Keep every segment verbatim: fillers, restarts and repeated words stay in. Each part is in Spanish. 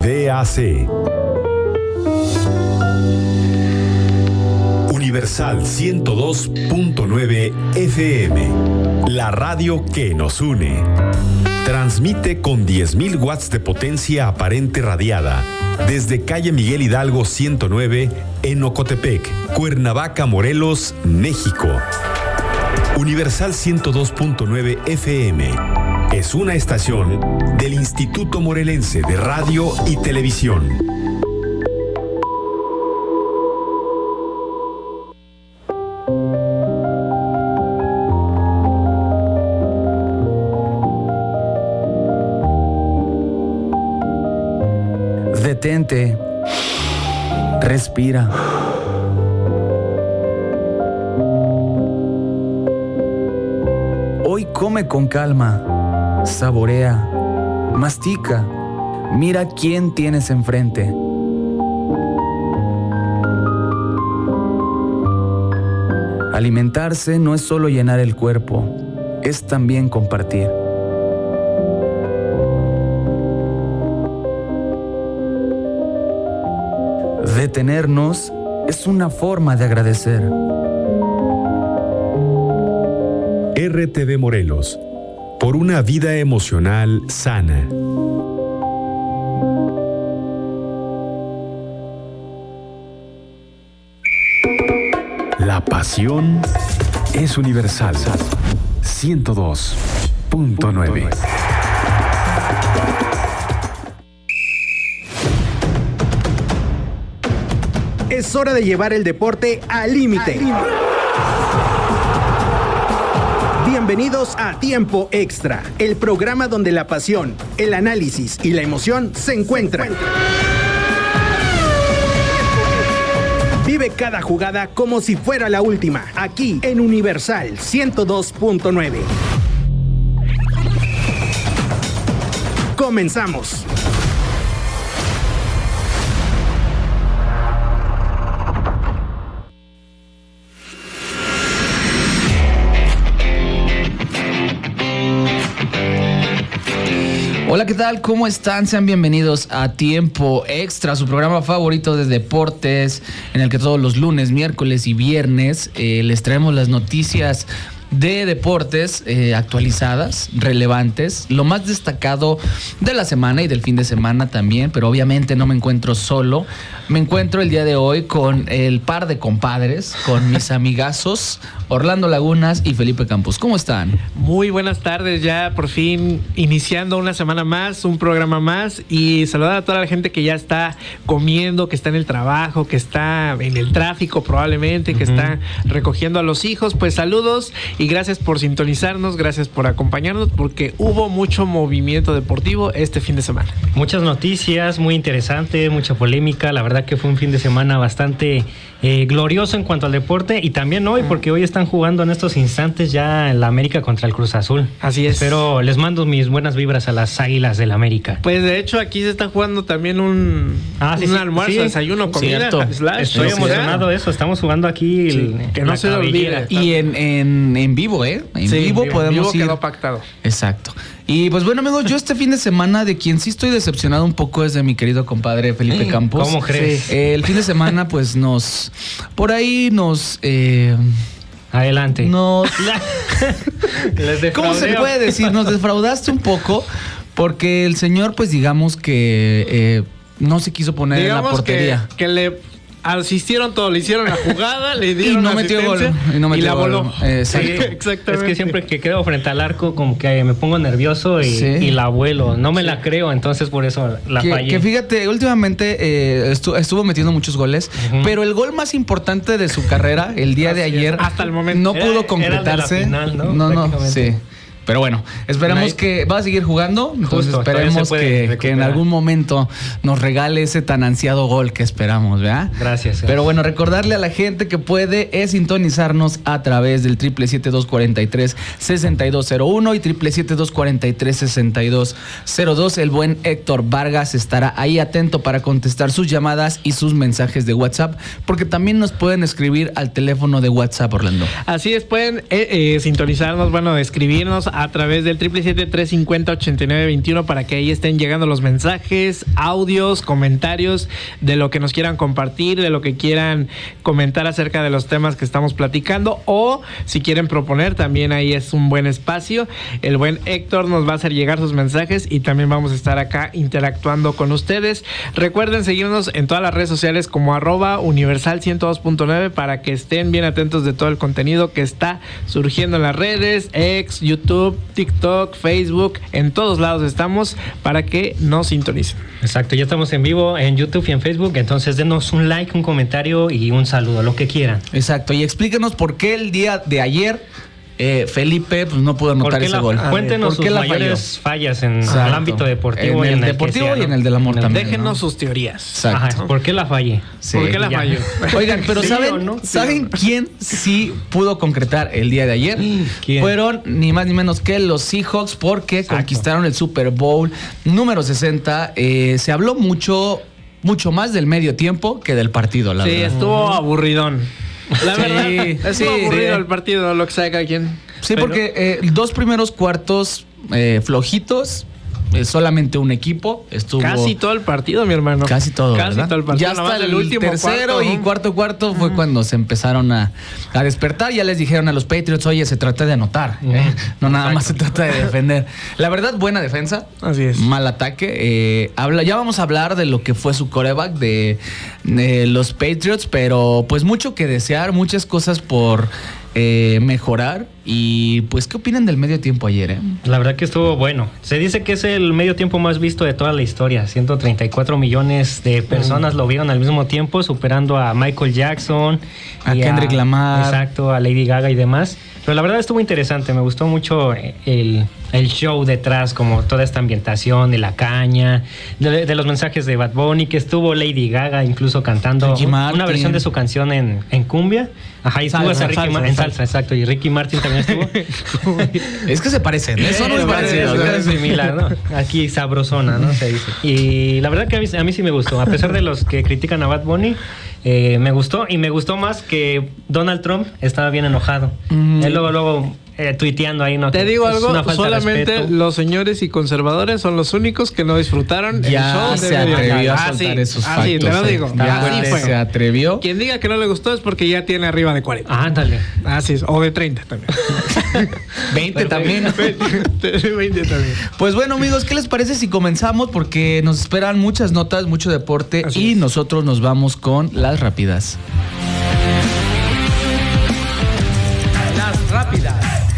D A C. Universal ciento dos punto nueve F M, la radio que nos une. Transmite con diez mil watts de potencia aparente radiada desde calle Miguel Hidalgo ciento nueve en Ocotepec, Cuernavaca, Morelos, México. Universal ciento dos punto nueve F M es una estación del Instituto Morelense de Radio y Televisión. Detente, respira. Hoy come con calma, saborea, mastica, mira quién tienes enfrente. Alimentarse no es solo llenar el cuerpo, es también compartir. Detenernos es una forma de agradecer. R T V Morelos, por una vida emocional sana. La pasión es universal. ciento dos punto nueve. Es hora de llevar el deporte al límite. Bienvenidos a Tiempo Extra, el programa donde la pasión, el análisis y la emoción se encuentran. Vive cada jugada como si fuera la última, aquí en Universal ciento dos punto nueve. Comenzamos. Hola, ¿qué tal? ¿Cómo están? Sean bienvenidos a Tiempo Extra, su programa favorito de deportes, en el que todos los lunes, miércoles y viernes eh, les traemos las noticias de deportes eh, actualizadas, relevantes, lo más destacado de la semana y del fin de semana también, pero obviamente no me encuentro solo. Me encuentro el día de hoy con el par de compadres, con mis amigazos Orlando Lagunas y Felipe Campos. ¿Cómo están? Muy buenas tardes, ya por fin iniciando una semana más, un programa más, y saludar a toda la gente que ya está comiendo, que está en el trabajo, que está en el tráfico probablemente, que uh-huh. está recogiendo a los hijos. Pues saludos y gracias por sintonizarnos, gracias por acompañarnos, porque hubo mucho movimiento deportivo este fin de semana. Muchas noticias, muy interesante, mucha polémica. La verdad que fue un fin de semana bastante eh, glorioso en cuanto al deporte, y también hoy, porque hoy están jugando en estos instantes ya en la América contra el Cruz Azul. Así es. Pero les mando mis buenas vibras a las Águilas del América. Pues de hecho aquí se está jugando también un, ah, sí, un sí, sí, desayuno, comida. Slash, Estoy emocionado de eso. Estamos jugando aquí sí, el, que no se olvide. Y en, en, en vivo, ¿eh? En sí, vivo vivo, podemos vivo ir. Quedó pactado. Exacto. Y pues bueno, amigos, yo este fin de semana de quien sí estoy decepcionado un poco es de mi querido compadre Felipe Campos. ¿Cómo crees? Sí. Eh, el fin de semana pues nos... Por ahí nos... Eh, Adelante. Nos... ¿Cómo se puede decir? Nos defraudaste un poco porque el señor pues digamos que eh, no se quiso poner digamos en la portería. Que, que le... asistieron todo, le hicieron la jugada, le dieron y no metió gol y, no metió y la gol. voló. Exacto. Sí, exactamente. Es que siempre que quedo frente al arco como que me pongo nervioso y, sí. y la vuelo, no me sí. la creo, entonces por eso la que, fallé. Que fíjate, últimamente eh, estuvo, estuvo metiendo muchos goles, uh-huh. pero el gol más importante de su carrera el día de ayer hasta el momento no pudo era, concretarse. Era de la final, ¿no? No, no, sí. Pero bueno, esperamos que va a seguir jugando. Entonces Justo, esperemos que, que en algún momento nos regale ese tan ansiado gol que esperamos, ¿verdad? Gracias. Pero bueno, recordarle a la gente que puede es sintonizarnos a través del triple siete dos cuarenta y tres sesenta y dos cero uno y triple siete dos cuarenta y tres sesenta y dos cero dos. El buen Héctor Vargas estará ahí atento para contestar sus llamadas y sus mensajes de WhatsApp, porque también nos pueden escribir al teléfono de WhatsApp, Orlando. Así es, pueden eh, eh, sintonizarnos, bueno, escribirnos a través del siete siete siete, tres cinco cero, ocho nueve dos uno para que ahí estén llegando los mensajes, audios, comentarios de lo que nos quieran compartir, de lo que quieran comentar acerca de los temas que estamos platicando, o si quieren proponer, también ahí es un buen espacio. El buen Héctor nos va a hacer llegar sus mensajes y también vamos a estar acá interactuando con ustedes. Recuerden seguirnos en todas las redes sociales como arroba universal ciento dos punto nueve para que estén bien atentos de todo el contenido que está surgiendo en las redes, X, YouTube, TikTok, Facebook, en todos lados estamos para que nos sintonicen. Exacto, ya estamos en vivo en YouTube y en Facebook, entonces denos un like, un comentario y un saludo, lo que quieran. Exacto, y explíquenos por qué el día de ayer eh, Felipe pues, no pudo anotar ese la, gol. Cuéntenos sus mayores falló? fallas en Exacto. el ámbito deportivo. En y el en el deportivo sea, y ¿no? en el del amor el también. Déjenos ¿no? sus teorías. Ajá, ¿por qué la fallé? Sí, ¿Por qué la ya. falló? Oigan, pero ¿Sí ¿saben, o no? ¿saben quién sí pudo concretar el día de ayer? ¿Quién? Fueron ni más ni menos que los Seahawks porque Exacto. conquistaron el Super Bowl número sesenta. Eh, se habló mucho, mucho más del medio tiempo que del partido, la sí, verdad. Sí, estuvo aburridón. La sí, verdad, estuvo sí, aburrido sí. el partido, lo que sabe cada quien. Sí, Pero... porque eh, dos primeros cuartos eh, flojitos, eh, solamente un equipo estuvo. Casi todo el partido, mi hermano. Casi todo. Casi ¿verdad? todo el partido. Ya hasta el, el último tercero cuarto, y ¿no? cuarto cuarto fue uh-huh. cuando se empezaron a, a despertar. Ya les dijeron a los Patriots, oye, se trata de anotar, uh-huh. ¿eh? no nada Exacto. más se trata de defender. La verdad, buena defensa. Así es. Mal ataque. Eh, habla, ya vamos a hablar de lo que fue su quarterback de, de los Patriots, pero pues mucho que desear, muchas cosas por eh, mejorar. Y pues, ¿qué opinan del medio tiempo ayer? Eh? La verdad que estuvo bueno. Se dice que es el medio tiempo más visto de toda la historia. ciento treinta y cuatro millones de personas mm. lo vieron al mismo tiempo, superando a Michael Jackson, a Kendrick a, Lamar. Exacto, a Lady Gaga y demás. Pero la verdad estuvo interesante. Me gustó mucho el, el show detrás, como toda esta ambientación de la caña, de, de los mensajes de Bad Bunny, que estuvo Lady Gaga incluso cantando una versión de su canción en, en cumbia. Ajá, y estuvo salsa, Ricky salsa, Ma- salsa. en salsa, exacto. Y Ricky Martin también estuvo. Es que se parecen, ¿eh? Son muy parecidos. Es similar, ¿no? Aquí sabrosona, ¿no? Se dice. Y la verdad que a mí, a mí sí me gustó. A pesar de los que critican a Bad Bunny, eh, me gustó. Y me gustó más que Donald Trump estaba bien enojado. Mm. Él luego, luego... Eh, tuiteando ahí, ¿no? Te digo algo, solamente los señores y conservadores son los únicos que no disfrutaron ya el show. se de atrevió ah, a soltar sí, esos ah, factos. Sí, te lo digo. Ya así fue. Se atrevió. Quien diga que no le gustó es porque ya tiene arriba de cuarenta. Ah, ándale. Así es, o de treinta también. veinte también. veinte también. Pues bueno, amigos, ¿qué les parece si comenzamos? Porque nos esperan muchas notas, mucho deporte así y es. Nosotros nos vamos con las rápidas. Las rápidas.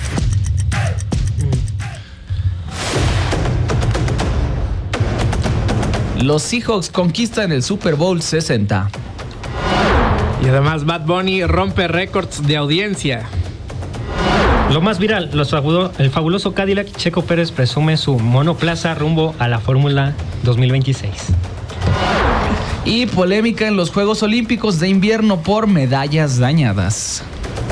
Los Seahawks conquistan el Super Bowl sesenta. Y además Bad Bunny rompe récords de audiencia. Lo más viral, los fabulo, el fabuloso Cadillac Checo Pérez presume su monoplaza rumbo a la Fórmula dos mil veintiséis. Y polémica en los Juegos Olímpicos de Invierno por medallas dañadas.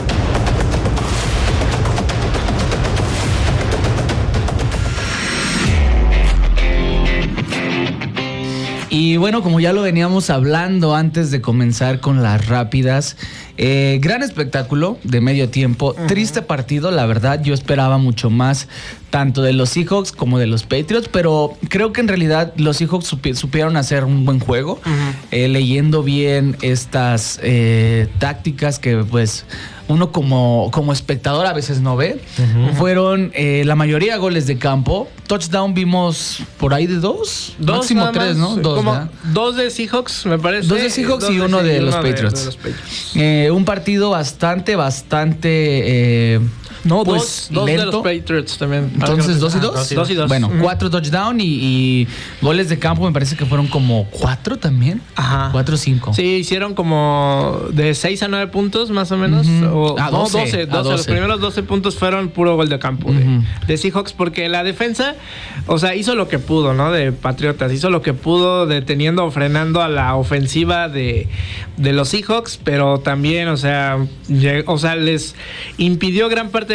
Y bueno, como ya lo veníamos hablando antes de comenzar con las rápidas, eh, gran espectáculo de medio tiempo, uh-huh. triste partido, la verdad, yo esperaba mucho más tanto de los Seahawks como de los Patriots, pero creo que en realidad los Seahawks supi- supieron hacer un buen juego, uh-huh. eh, leyendo bien estas eh, tácticas que pues uno como, como espectador a veces no ve. Uh-huh. Fueron eh, la mayoría goles de campo. Touchdown vimos por ahí de dos, dos máximo tres, ¿no? Dos, como dos de Seahawks, me parece. Dos de Seahawks dos y uno de, de, los, uno Patriots. De, de los Patriots. Eh, un partido bastante, bastante... Eh, No, pues, dos, dos lento. de los Patriots también. Entonces, ¿dos y dos? Ah, dos, y dos. dos y dos. Bueno, uh-huh. cuatro touchdown y, y goles de campo me parece que fueron como cuatro también. Ajá. Cuatro o cinco. Sí, hicieron como de seis a nueve puntos más o menos. Uh-huh. O, ah, no, doce, doce, doce. doce. Los primeros doce puntos fueron puro gol de campo uh-huh. de, de Seahawks porque la defensa, o sea, hizo lo que pudo, ¿no? De Patriotas. Hizo lo que pudo deteniendo o frenando a la ofensiva de, de los Seahawks, pero también, o sea, lleg- o sea, les impidió gran parte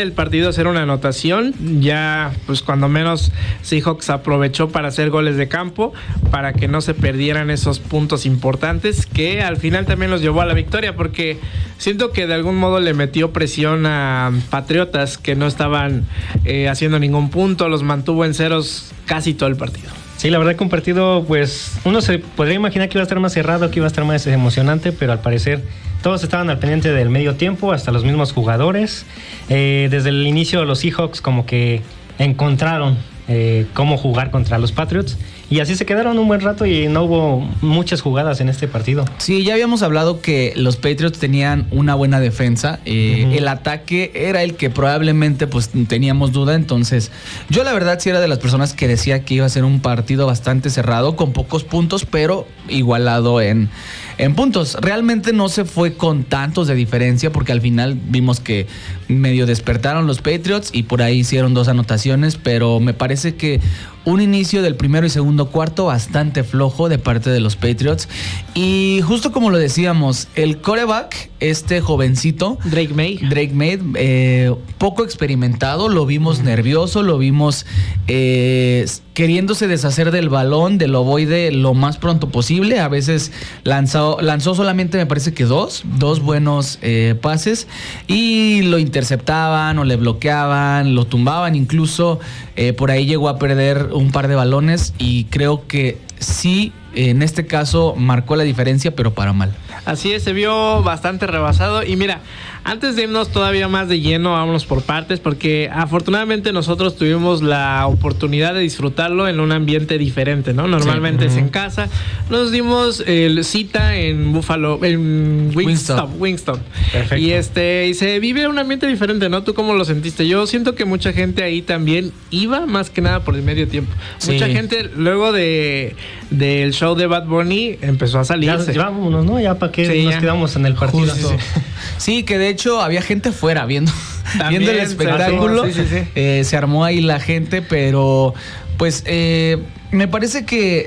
del partido hacer una anotación. Ya, pues cuando menos Seahawks aprovechó para hacer goles de campo, para que no se perdieran esos puntos importantes, que al final también los llevó a la victoria, porque siento que de algún modo le metió presión a Patriotas, que no estaban eh, haciendo ningún punto, los mantuvo en ceros casi todo el partido. Sí, la verdad que un partido, pues uno se podría imaginar que iba a estar más cerrado, que iba a estar más emocionante, pero al parecer todos estaban al pendiente del medio tiempo, hasta los mismos jugadores. Eh, desde el inicio los Seahawks como que encontraron eh, cómo jugar contra los Patriots, y así se quedaron un buen rato y no hubo muchas jugadas en este partido. Sí, ya habíamos hablado que los Patriots tenían una buena defensa. Eh, uh-huh. El ataque era el que probablemente pues teníamos duda. Entonces, yo la verdad sí era de las personas que decía que iba a ser un partido bastante cerrado, con pocos puntos, pero igualado en, en puntos. Realmente no se fue con tantos de diferencia, porque al final vimos que medio despertaron los Patriots y por ahí hicieron dos anotaciones, pero me parece que un inicio del primero y segundo cuarto bastante flojo de parte de los Patriots. Y justo como lo decíamos, el quarterback, este jovencito Drake May, Drake May eh, poco experimentado, lo vimos uh-huh. nervioso, lo vimos eh, queriéndose deshacer del balón, del ovoide lo más pronto posible. A veces lanzó, lanzó solamente, me parece que dos, dos buenos eh, pases, y lo interceptaban o le bloqueaban, lo tumbaban incluso. Eh, por ahí llegó a perder un par de balones, y creo que sí, en este caso marcó la diferencia, pero para mal. Así es, se vio bastante rebasado. Y mira, antes de irnos todavía más de lleno, vámonos por partes, porque afortunadamente nosotros tuvimos la oportunidad de disfrutarlo en un ambiente diferente, ¿no? Normalmente sí. uh-huh. es en casa. Nos dimos el cita en Buffalo, en Wingstop, Wingstop. Perfecto. Y este, y se vive un ambiente diferente, ¿no? ¿Tú cómo lo sentiste? Yo siento que mucha gente ahí también iba más que nada por el medio tiempo. Sí. Mucha gente luego de del show de Bad Bunny empezó a salirse. Ya, vámonos, ¿no? Ya para qué sí, nos ya. quedamos en el partido. Justo, sí, sí. sí, que de hecho había gente fuera viendo, viendo el espectáculo. Sí, sí, sí. Eh, se armó ahí la gente, pero pues eh, me parece que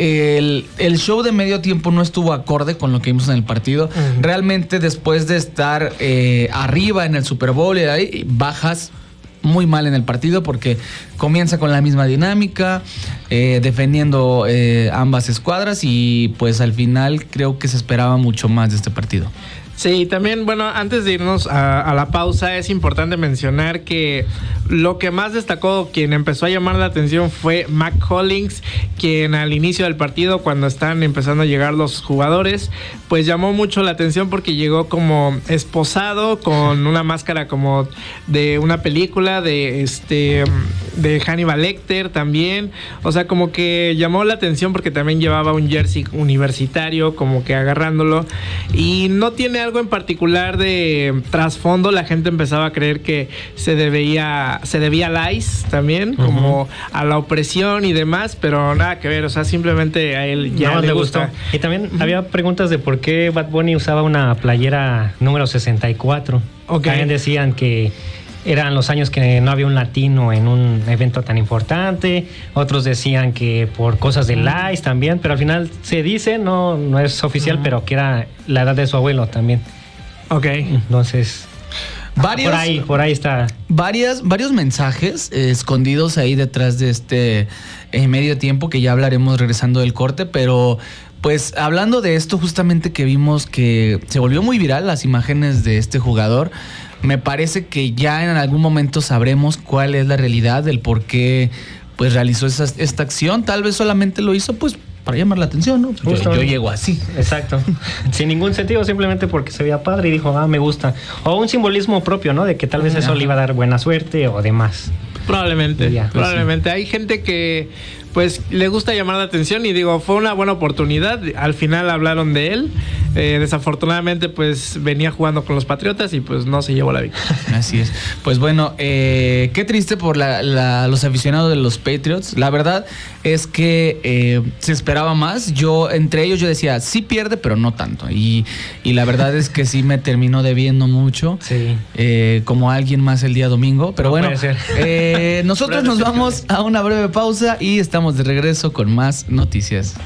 El, el show de medio tiempo no estuvo acorde con lo que vimos en el partido. Uh-huh. Realmente después de estar eh, arriba en el Super Bowl y ahí bajas muy mal en el partido, porque comienza con la misma dinámica, eh, defendiendo eh, ambas escuadras, y pues al final creo que se esperaba mucho más de este partido. Sí, también, bueno, antes de irnos a, a la pausa, es importante mencionar que lo que más destacó, quien empezó a llamar la atención, fue Mac Hollins, quien al inicio del partido, cuando están empezando a llegar los jugadores, pues llamó mucho la atención porque llegó como esposado, con una máscara como de una película de este de Hannibal Lecter también. O sea, como que llamó la atención porque también llevaba un jersey universitario, como que agarrándolo, y no tiene algo en particular de trasfondo. La gente empezaba a creer que se debía se debía al ICE también, uh-huh. como a la opresión y demás, pero nada que ver. O sea, simplemente a él ya no, le, le gustó. Gusta. Y también uh-huh. había preguntas de por qué Bad Bunny usaba una playera número sesenta y cuatro. Okay. También decían que eran los años que no había un latino en un evento tan importante. Otros decían que por cosas del ICE también, pero al final se dice, no, no es oficial, uh-huh. pero que era la edad de su abuelo también. Ok. Entonces, varios, por ahí, por ahí está. Varias, varios mensajes eh, escondidos ahí detrás de este eh, medio tiempo, que ya hablaremos regresando del corte, pero pues hablando de esto, justamente que vimos que se volvió muy viral las imágenes de este jugador. Me parece que ya en algún momento sabremos cuál es la realidad del por qué pues realizó esa, esta acción. Tal vez solamente lo hizo pues para llamar la atención, ¿no? Yo, yo llego así. Exacto. Sin ningún sentido, simplemente porque se veía padre y dijo, ah, me gusta. O un simbolismo propio, ¿no? De que tal vez eso Ajá. le iba a dar buena suerte o demás. Probablemente, ya, pues probablemente. Sí. Hay gente que pues le gusta llamar la atención, y digo, fue una buena oportunidad. Al final hablaron de él. Eh, desafortunadamente, pues venía jugando con los Patriotas y pues no se llevó la victoria. Así es. Pues bueno, eh, qué triste por la, la, los aficionados de los Patriots. La verdad es que eh, se esperaba más. Yo, entre ellos, yo decía, sí pierde, pero no tanto. Y, y la verdad es que sí me terminó debiendo mucho. Sí. Eh, como alguien más el día domingo. Pero no bueno, puede ser. Eh, nosotros nos vamos a una breve pausa y estamos de regreso con más noticias.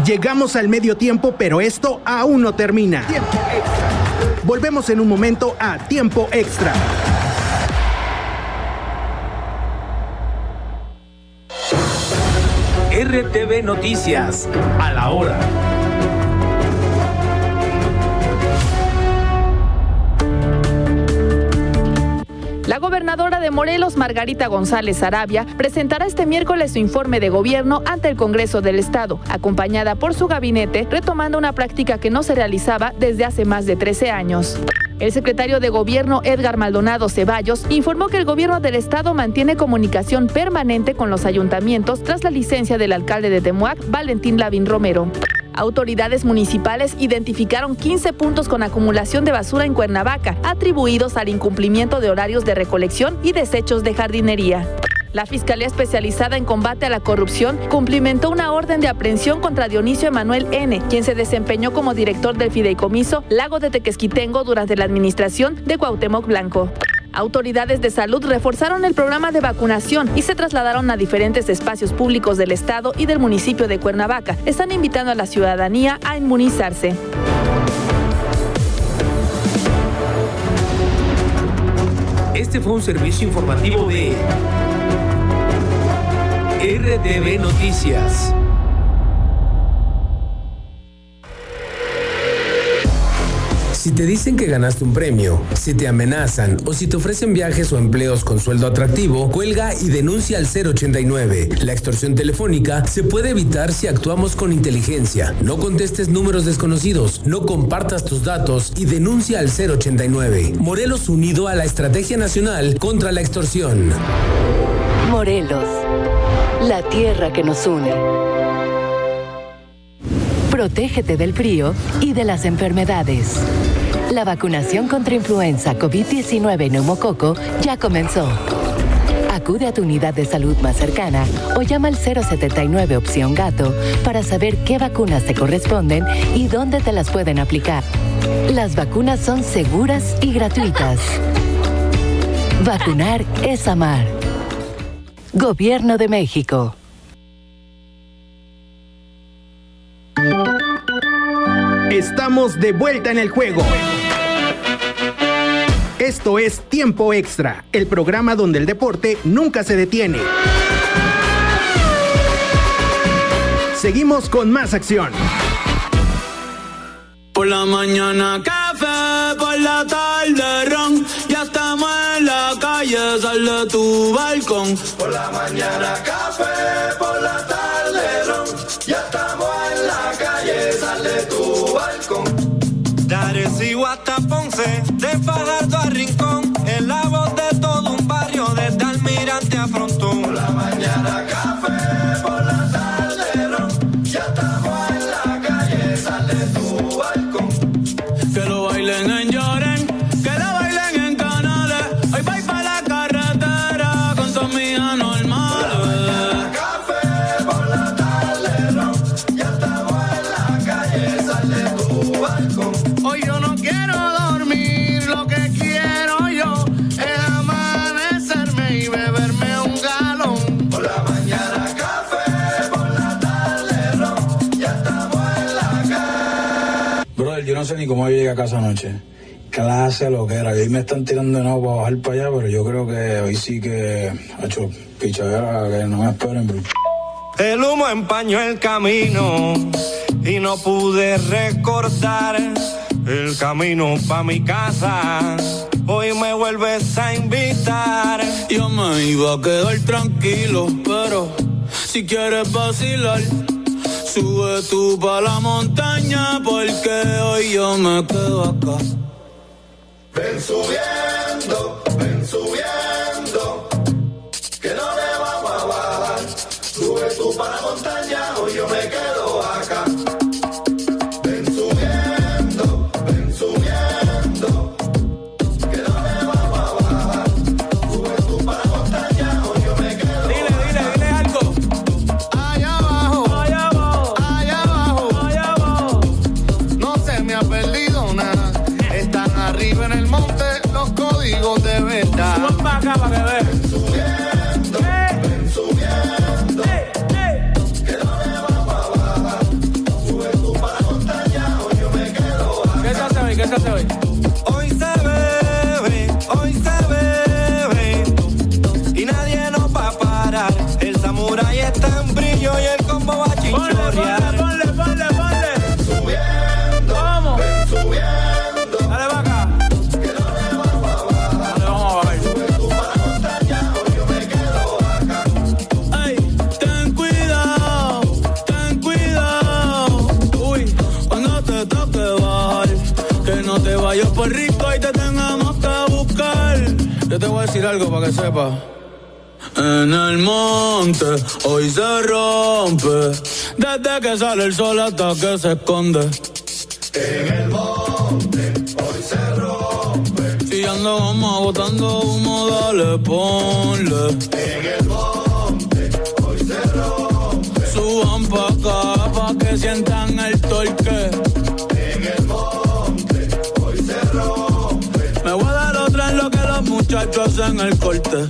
Llegamos al medio tiempo, pero esto aún no termina. Tiempo extra. Volvemos en un momento a Tiempo Extra. R T V Noticias, a la hora. La gobernadora de Morelos, Margarita González Arabia, presentará este miércoles su informe de gobierno ante el Congreso del Estado, acompañada por su gabinete, retomando una práctica que no se realizaba desde hace más de trece años. El secretario de Gobierno, Edgar Maldonado Ceballos, informó que el gobierno del estado mantiene comunicación permanente con los ayuntamientos tras la licencia del alcalde de Temuac, Valentín Lavín Romero. Autoridades municipales identificaron quince puntos con acumulación de basura en Cuernavaca, atribuidos al incumplimiento de horarios de recolección y desechos de jardinería. La Fiscalía Especializada en Combate a la Corrupción cumplimentó una orden de aprehensión contra Dionisio Emanuel N., quien se desempeñó como director del fideicomiso Lago de Tequesquitengo durante la administración de Cuauhtémoc Blanco. Autoridades de salud reforzaron el programa de vacunación y se trasladaron a diferentes espacios públicos del estado y del municipio de Cuernavaca. Están invitando a la ciudadanía a inmunizarse. Este fue un servicio informativo de R T V Noticias. Si te dicen que ganaste un premio, si te amenazan o si te ofrecen viajes o empleos con sueldo atractivo, cuelga y denuncia al cero ochenta y nueve. La extorsión telefónica se puede evitar si actuamos con inteligencia. No contestes números desconocidos, no compartas tus datos y denuncia al cero ochenta y nueve. Morelos unido a la Estrategia Nacional contra la Extorsión. Morelos, la tierra que nos une. Protégete del frío y de las enfermedades. La vacunación contra influenza, COVID diecinueve y neumococo ya comenzó. Acude a tu unidad de salud más cercana o llama al cero setenta y nueve opción gato para saber qué vacunas te corresponden y dónde te las pueden aplicar. Las vacunas son seguras y gratuitas. Vacunar es amar. Gobierno de México. Estamos de vuelta en el juego. Esto es Tiempo Extra, el programa donde el deporte nunca se detiene. Seguimos con más acción. Por la mañana café, por la tarde ron, ya estamos en la calle, sal de tu balcón. Por la mañana café, por la tarde ron, ya estamos en la calle, sal de tu balcón. De Arecibo hasta Ponce, de Fajardo a Rincón, en la voz de todo un barrio, desde Almirante a Frontón. Por la mañana café, por la tarde ron, ya estamos en la calle, sal de tu balcón. Que lo bailen en Lloren, que lo bailen en Canales, hoy voy pa' la carretera con tus amigas normales. Por la mañana café, por la tarde ron, ya estamos en la calle, sal de tu balcón. Hoy yo no quiero dormir, lo que quiero yo es amanecerme y beberme un galón. Por la mañana café, por la tarde ron, ya estamos en la calle. Brother, yo no sé ni cómo yo llegué a casa anoche. Clase lo que era, que hoy me están tirando de nuevo para bajar para allá, pero yo creo que hoy sí que ha hecho pichadera, que no me esperen, bro. El humo empañó el camino y no pude recordar el camino pa' mi casa. Hoy me vuelves a invitar. Yo me iba a quedar tranquilo, pero si quieres vacilar, sube tú pa' la montaña, porque hoy yo me quedo acá. Ven subiendo, ven subiendo, que no le vamos a bajar. Sube tú pa' la montaña, hoy yo me quedo acá. Ven subiendo, ven subiendo, que no le vamos a bajar. Sube tú pa' la montaña, hoy yo me quedo. Dile, dile, dile algo. Allá abajo, allá abajo, allá abajo, allá abajo. No se me ha perdido nada. Están arriba en el monte los códigos de verdad. ella está en brillo y el combo va a chichorrear. Ponle, ponle, ponle, ponle. Subiendo, vamos. Subiendo. Dale vaca. Que no le vamos a bajar. Dale, vamos a bajar. Sube tú para la montaña o yo me quedo acá. Ay, ten cuidado, ten cuidado. Uy, cuando te toque bajar, que no te vayas por rico y te tengamos que buscar. Yo te voy a decir algo para que sepas. En el monte hoy se rompe, desde que sale el sol hasta que se esconde. En el monte hoy se rompe. Si ando goma botando humo, dale ponle. En el monte hoy se rompe. Suban pa' acá pa' que sientan el torque. En el monte hoy se rompe. Me voy a dar otra en lo que los muchachos hacen el corte.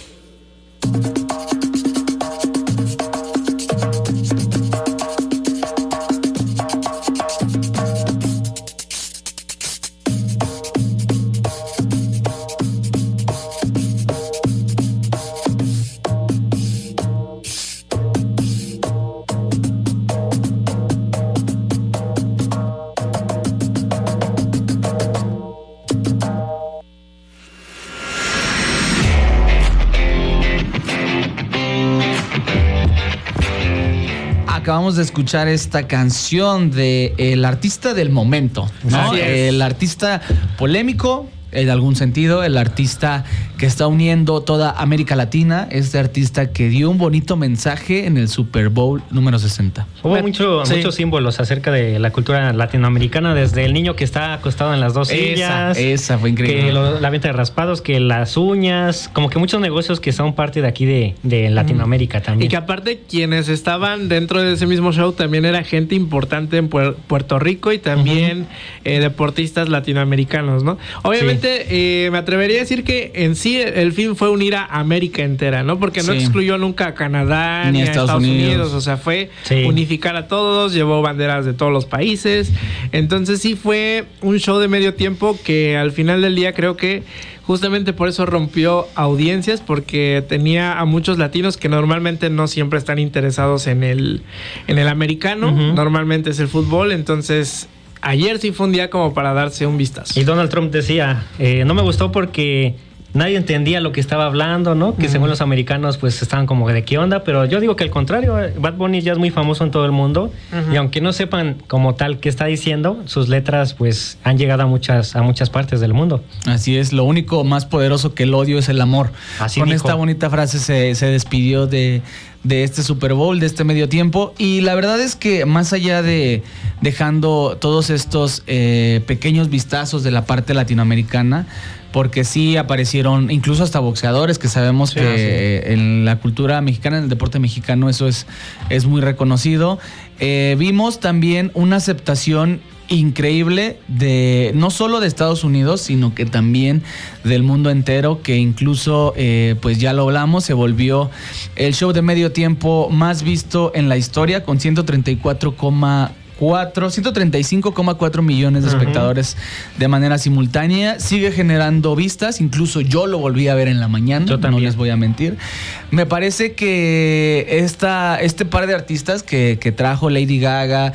Acabamos de escuchar esta canción de el artista del momento, ¿no? El artista polémico, en algún sentido, el artista que está uniendo toda América Latina, este artista que dio un bonito mensaje en el Super Bowl número sesenta. Hubo mucho, sí. muchos símbolos acerca de la cultura latinoamericana, desde el niño que está acostado en las dos sillas. Esa, esa fue increíble. Que lo, la venta de raspados, que las uñas, como que muchos negocios que son parte de aquí de, de Latinoamérica mm. también. Y que aparte quienes estaban dentro de ese mismo show también era gente importante en Puer- Puerto Rico y también uh-huh. eh, deportistas latinoamericanos, ¿no? Obviamente sí. eh, me atrevería a decir que en sí el fin fue unir a América entera, ¿no? Porque no sí. excluyó nunca a Canadá ni, ni a Estados, Estados Unidos. Unidos, o sea, fue sí. unificar a todos, llevó banderas de todos los países, entonces sí fue un show de medio tiempo que al final del día creo que justamente por eso rompió audiencias, porque tenía a muchos latinos que normalmente no siempre están interesados en el, en el americano, uh-huh. normalmente es el fútbol, entonces ayer sí fue un día como para darse un vistazo. Y Donald Trump decía, eh, no me gustó porque nadie entendía lo que estaba hablando, ¿no? Que uh-huh. según los americanos pues estaban como de qué onda, pero yo digo que al contrario, Bad Bunny ya es muy famoso en todo el mundo uh-huh. y aunque no sepan como tal qué está diciendo, sus letras pues han llegado a muchas, a muchas partes del mundo. Así es, lo único más poderoso que el odio es el amor. Así Con dijo. Esta bonita frase se, se despidió de, de este Super Bowl, de este medio tiempo, y la verdad es que más allá de dejando todos estos eh, pequeños vistazos de la parte latinoamericana, porque sí aparecieron incluso hasta boxeadores, que sabemos sí, que sí. en la cultura mexicana, en el deporte mexicano, eso es, es muy reconocido. Eh, vimos también una aceptación increíble de no solo de Estados Unidos, sino que también del mundo entero, que incluso, eh, pues ya lo hablamos, se volvió el show de medio tiempo más visto en la historia, con ciento treinta y cuatro coma ciento treinta y cinco coma cuatro millones de espectadores uh-huh. de manera simultánea. Sigue generando vistas, incluso yo lo volví a ver en la mañana, yo no les voy a mentir. Me parece que esta, este par de artistas que, que trajo Lady Gaga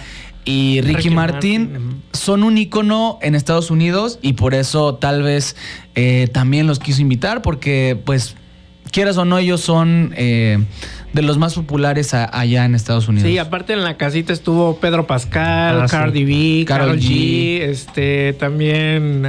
y Ricky, Ricky Martin, Martin son un ícono en Estados Unidos, y por eso tal vez eh, también los quiso invitar, porque pues quieras o no, ellos son eh, de los más populares a, allá en Estados Unidos. Sí, aparte en la casita estuvo Pedro Pascal, ah, Cardi sí. B, Karol G, G, este, también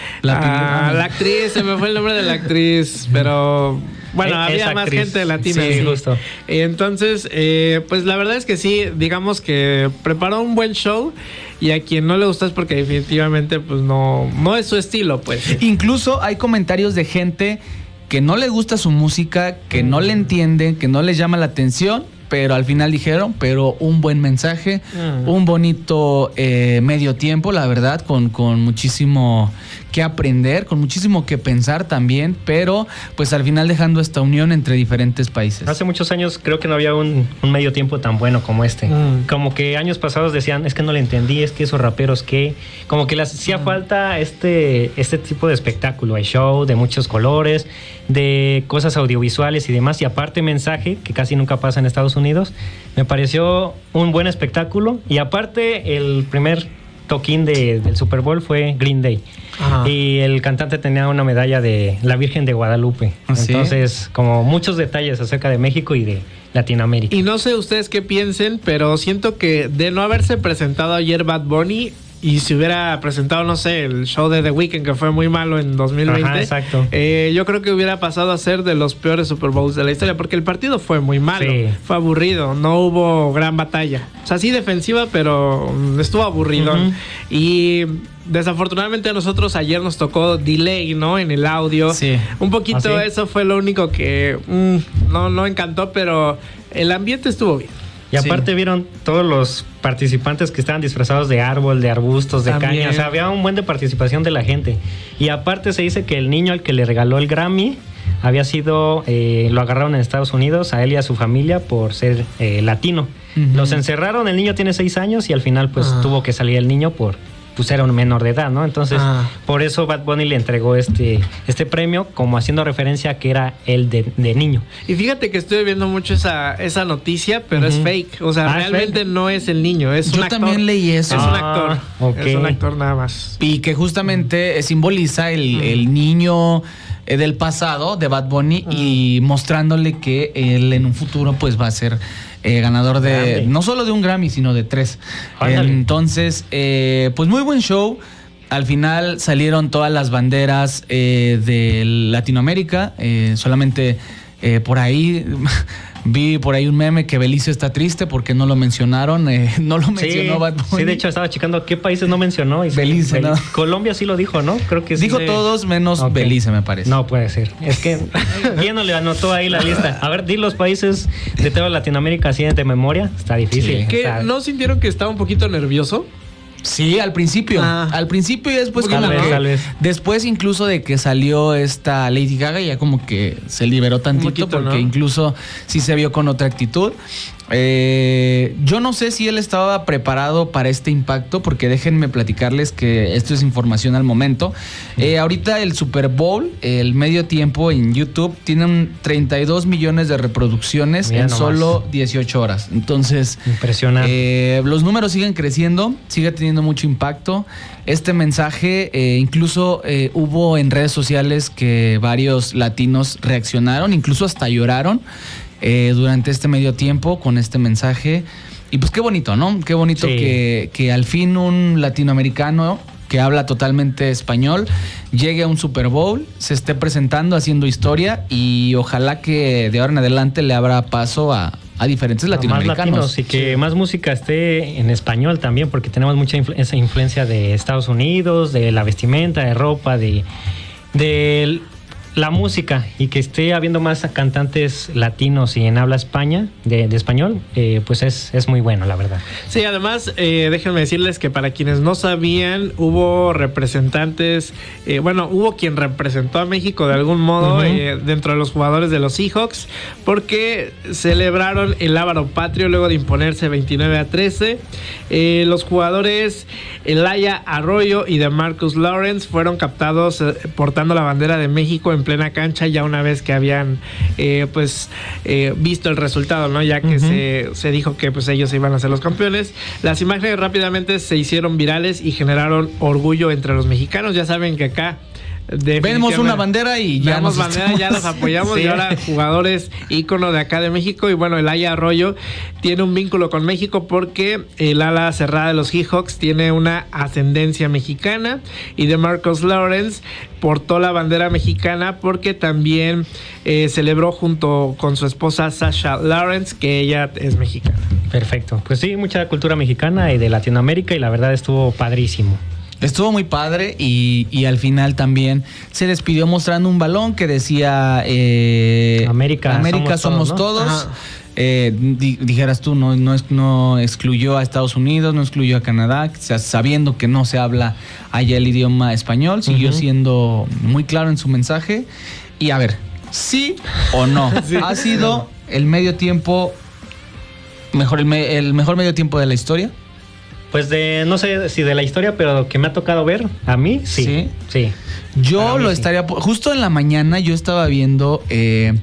la, a, la actriz, se me fue el nombre de la actriz, pero bueno, eh, había más actriz. Gente latina. Sí, sí. justo. Entonces, eh, pues la verdad es que sí, digamos que preparó un buen show. Y a quien no le gusta es porque definitivamente pues no, no es su estilo, pues. Incluso hay comentarios de gente que no le gusta su música, que no le entiende, que no les llama la atención, pero al final dijeron, pero un buen mensaje, uh-huh. un bonito eh, medio tiempo, la verdad, con, con muchísimo que aprender, con muchísimo que pensar también, pero pues al final dejando esta unión entre diferentes países. Hace muchos años creo que no había un, un medio tiempo tan bueno como este. Mm. Como que años pasados decían, es que no le entendí, es que esos raperos que... Como que les hacía mm. falta este, este tipo de espectáculo, hay show de muchos colores, de cosas audiovisuales y demás, y aparte mensaje, que casi nunca pasa en Estados Unidos, Unidos. Me pareció un buen espectáculo y aparte el primer toquín de, del Super Bowl fue Green Day. Ajá. Y el cantante tenía una medalla de la Virgen de Guadalupe. ¿Sí? Entonces, como muchos detalles acerca de México y de Latinoamérica. Y no sé ustedes qué piensen, pero siento que de no haberse presentado ayer Bad Bunny y si hubiera presentado, no sé, el show de The Weeknd, que fue muy malo en dos mil veinte, Ajá, exacto. Eh, yo creo que hubiera pasado a ser de los peores Super Bowls de la historia, porque el partido fue muy malo, sí. Fue aburrido, no hubo gran batalla. O sea, sí defensiva, pero estuvo aburrido. Uh-huh. Y desafortunadamente a nosotros ayer nos tocó delay, ¿no? En el audio. Sí. Un poquito, ¿Ah, sí? Eso fue lo único que mm, no, no encantó, pero el ambiente estuvo bien. Y aparte sí. Vieron todos los participantes que estaban disfrazados de árbol, de arbustos, de También. caña. O sea, había un buen de participación de la gente. Y aparte se dice que el niño al que le regaló el Grammy había sido, eh, lo agarraron en Estados Unidos, a él y a su familia, por ser eh, latino. Uh-huh. Los encerraron, el niño tiene seis años y al final pues uh-huh. tuvo que salir el niño por... pues era un menor de edad, ¿no? Entonces, ah. por eso Bad Bunny le entregó este, este premio, como haciendo referencia a que era él de, de niño. Y fíjate que estoy viendo mucho esa, esa noticia, pero uh-huh. es fake. O sea, ah, realmente es no es el niño, es Yo un actor. Yo también leí eso. Es ah, un actor. Okay. Es un actor nada más. Y que justamente uh-huh. simboliza el, uh-huh. el niño del pasado de Bad Bunny uh-huh. y mostrándole que él en un futuro pues va a ser... Eh, ganador de Grande. no solo de un Grammy, sino de tres. Ándale. Entonces, eh, pues muy buen show. Al final salieron todas las banderas eh, de Latinoamérica. Eh, solamente eh, por ahí vi por ahí un meme que Belice está triste porque no lo mencionaron. Eh, no lo mencionó sí, Bad Bunny. Sí, de hecho estaba checando qué países no mencionó. Y Belice, Belice, ¿no? Colombia sí lo dijo, ¿no? Creo que sí. Dijo sí. todos menos okay. Belice, me parece. No puede ser. Es que ¿quién no le anotó ahí la lista? A ver, di los países de toda Latinoamérica así de memoria. Está difícil. Sí. ¿Qué, está... ¿No sintieron que estaba un poquito nervioso? Sí, al principio. Ah. Al principio y después tal como vez, que, tal vez. después incluso de que salió esta Lady Gaga, ya como que se liberó tantito poquito, porque ¿no? incluso sí se vio con otra actitud. Eh, yo no sé si él estaba preparado para este impacto, porque déjenme platicarles que esto es información al momento. Eh, ahorita el Super Bowl, el medio tiempo en YouTube, tiene un treinta y dos millones de reproducciones Mira en nomás. solo dieciocho horas. Entonces, impresionante. Eh, los números siguen creciendo, sigue teniendo mucho impacto. Este mensaje, eh, incluso eh, hubo en redes sociales que varios latinos reaccionaron, incluso hasta lloraron. Eh, durante este medio tiempo con este mensaje. Y pues qué bonito, ¿no? Qué bonito sí. que, que al fin un latinoamericano que habla totalmente español llegue a un Super Bowl, se esté presentando, haciendo historia, y ojalá que de ahora en adelante le abra paso a, a diferentes latinoamericanos. Más latinos y que sí. más música esté en español también, porque tenemos mucha influ- esa influencia de Estados Unidos, de la vestimenta, de ropa, de... de la música, y que esté habiendo más cantantes latinos y en habla España, de, de español, eh, pues es, es muy bueno, la verdad. Sí, además, eh, déjenme decirles que para quienes no sabían, hubo representantes, eh, bueno, hubo quien representó a México de algún modo uh-huh. eh, dentro de los jugadores de los Seahawks, porque celebraron el Lábaro Patrio luego de imponerse veintinueve a trece. Eh, los jugadores Elaya Arroyo y DeMarcus Lawrence fueron captados eh, portando la bandera de México en plena cancha, ya una vez que habían eh, pues eh, visto el resultado, ¿no? Ya que uh-huh. se, se dijo que pues ellos iban a ser los campeones. Las imágenes rápidamente se hicieron virales y generaron orgullo entre los mexicanos. Ya saben que acá vemos una bandera y ya nos bandera, estamos... ya los apoyamos sí. Y ahora jugadores ícono de acá de México. Y bueno, Elaya Arroyo tiene un vínculo con México porque el ala cerrada de los Seahawks tiene una ascendencia mexicana, y DeMarcus Lawrence portó la bandera mexicana porque también eh, celebró junto con su esposa Sasha Lawrence, que ella es mexicana. Perfecto, pues sí, mucha cultura mexicana y de Latinoamérica, y la verdad estuvo padrísimo. Estuvo muy padre, y, y al final también se despidió mostrando un balón que decía eh, América, América somos, somos todos. todos. Eh, di, dijeras tú, no, no, no excluyó a Estados Unidos, no excluyó a Canadá, o sea, sabiendo que no se habla allá el idioma español, siguió uh-huh. siendo muy claro en su mensaje. Y a ver, sí o no, sí. ha sido el medio tiempo mejor el, me, el mejor medio tiempo de la historia. Pues de, no sé si de la historia, pero que me ha tocado ver, a mí, sí. Sí. sí. Yo lo sí. estaría... Justo en la mañana yo estaba viendo eh,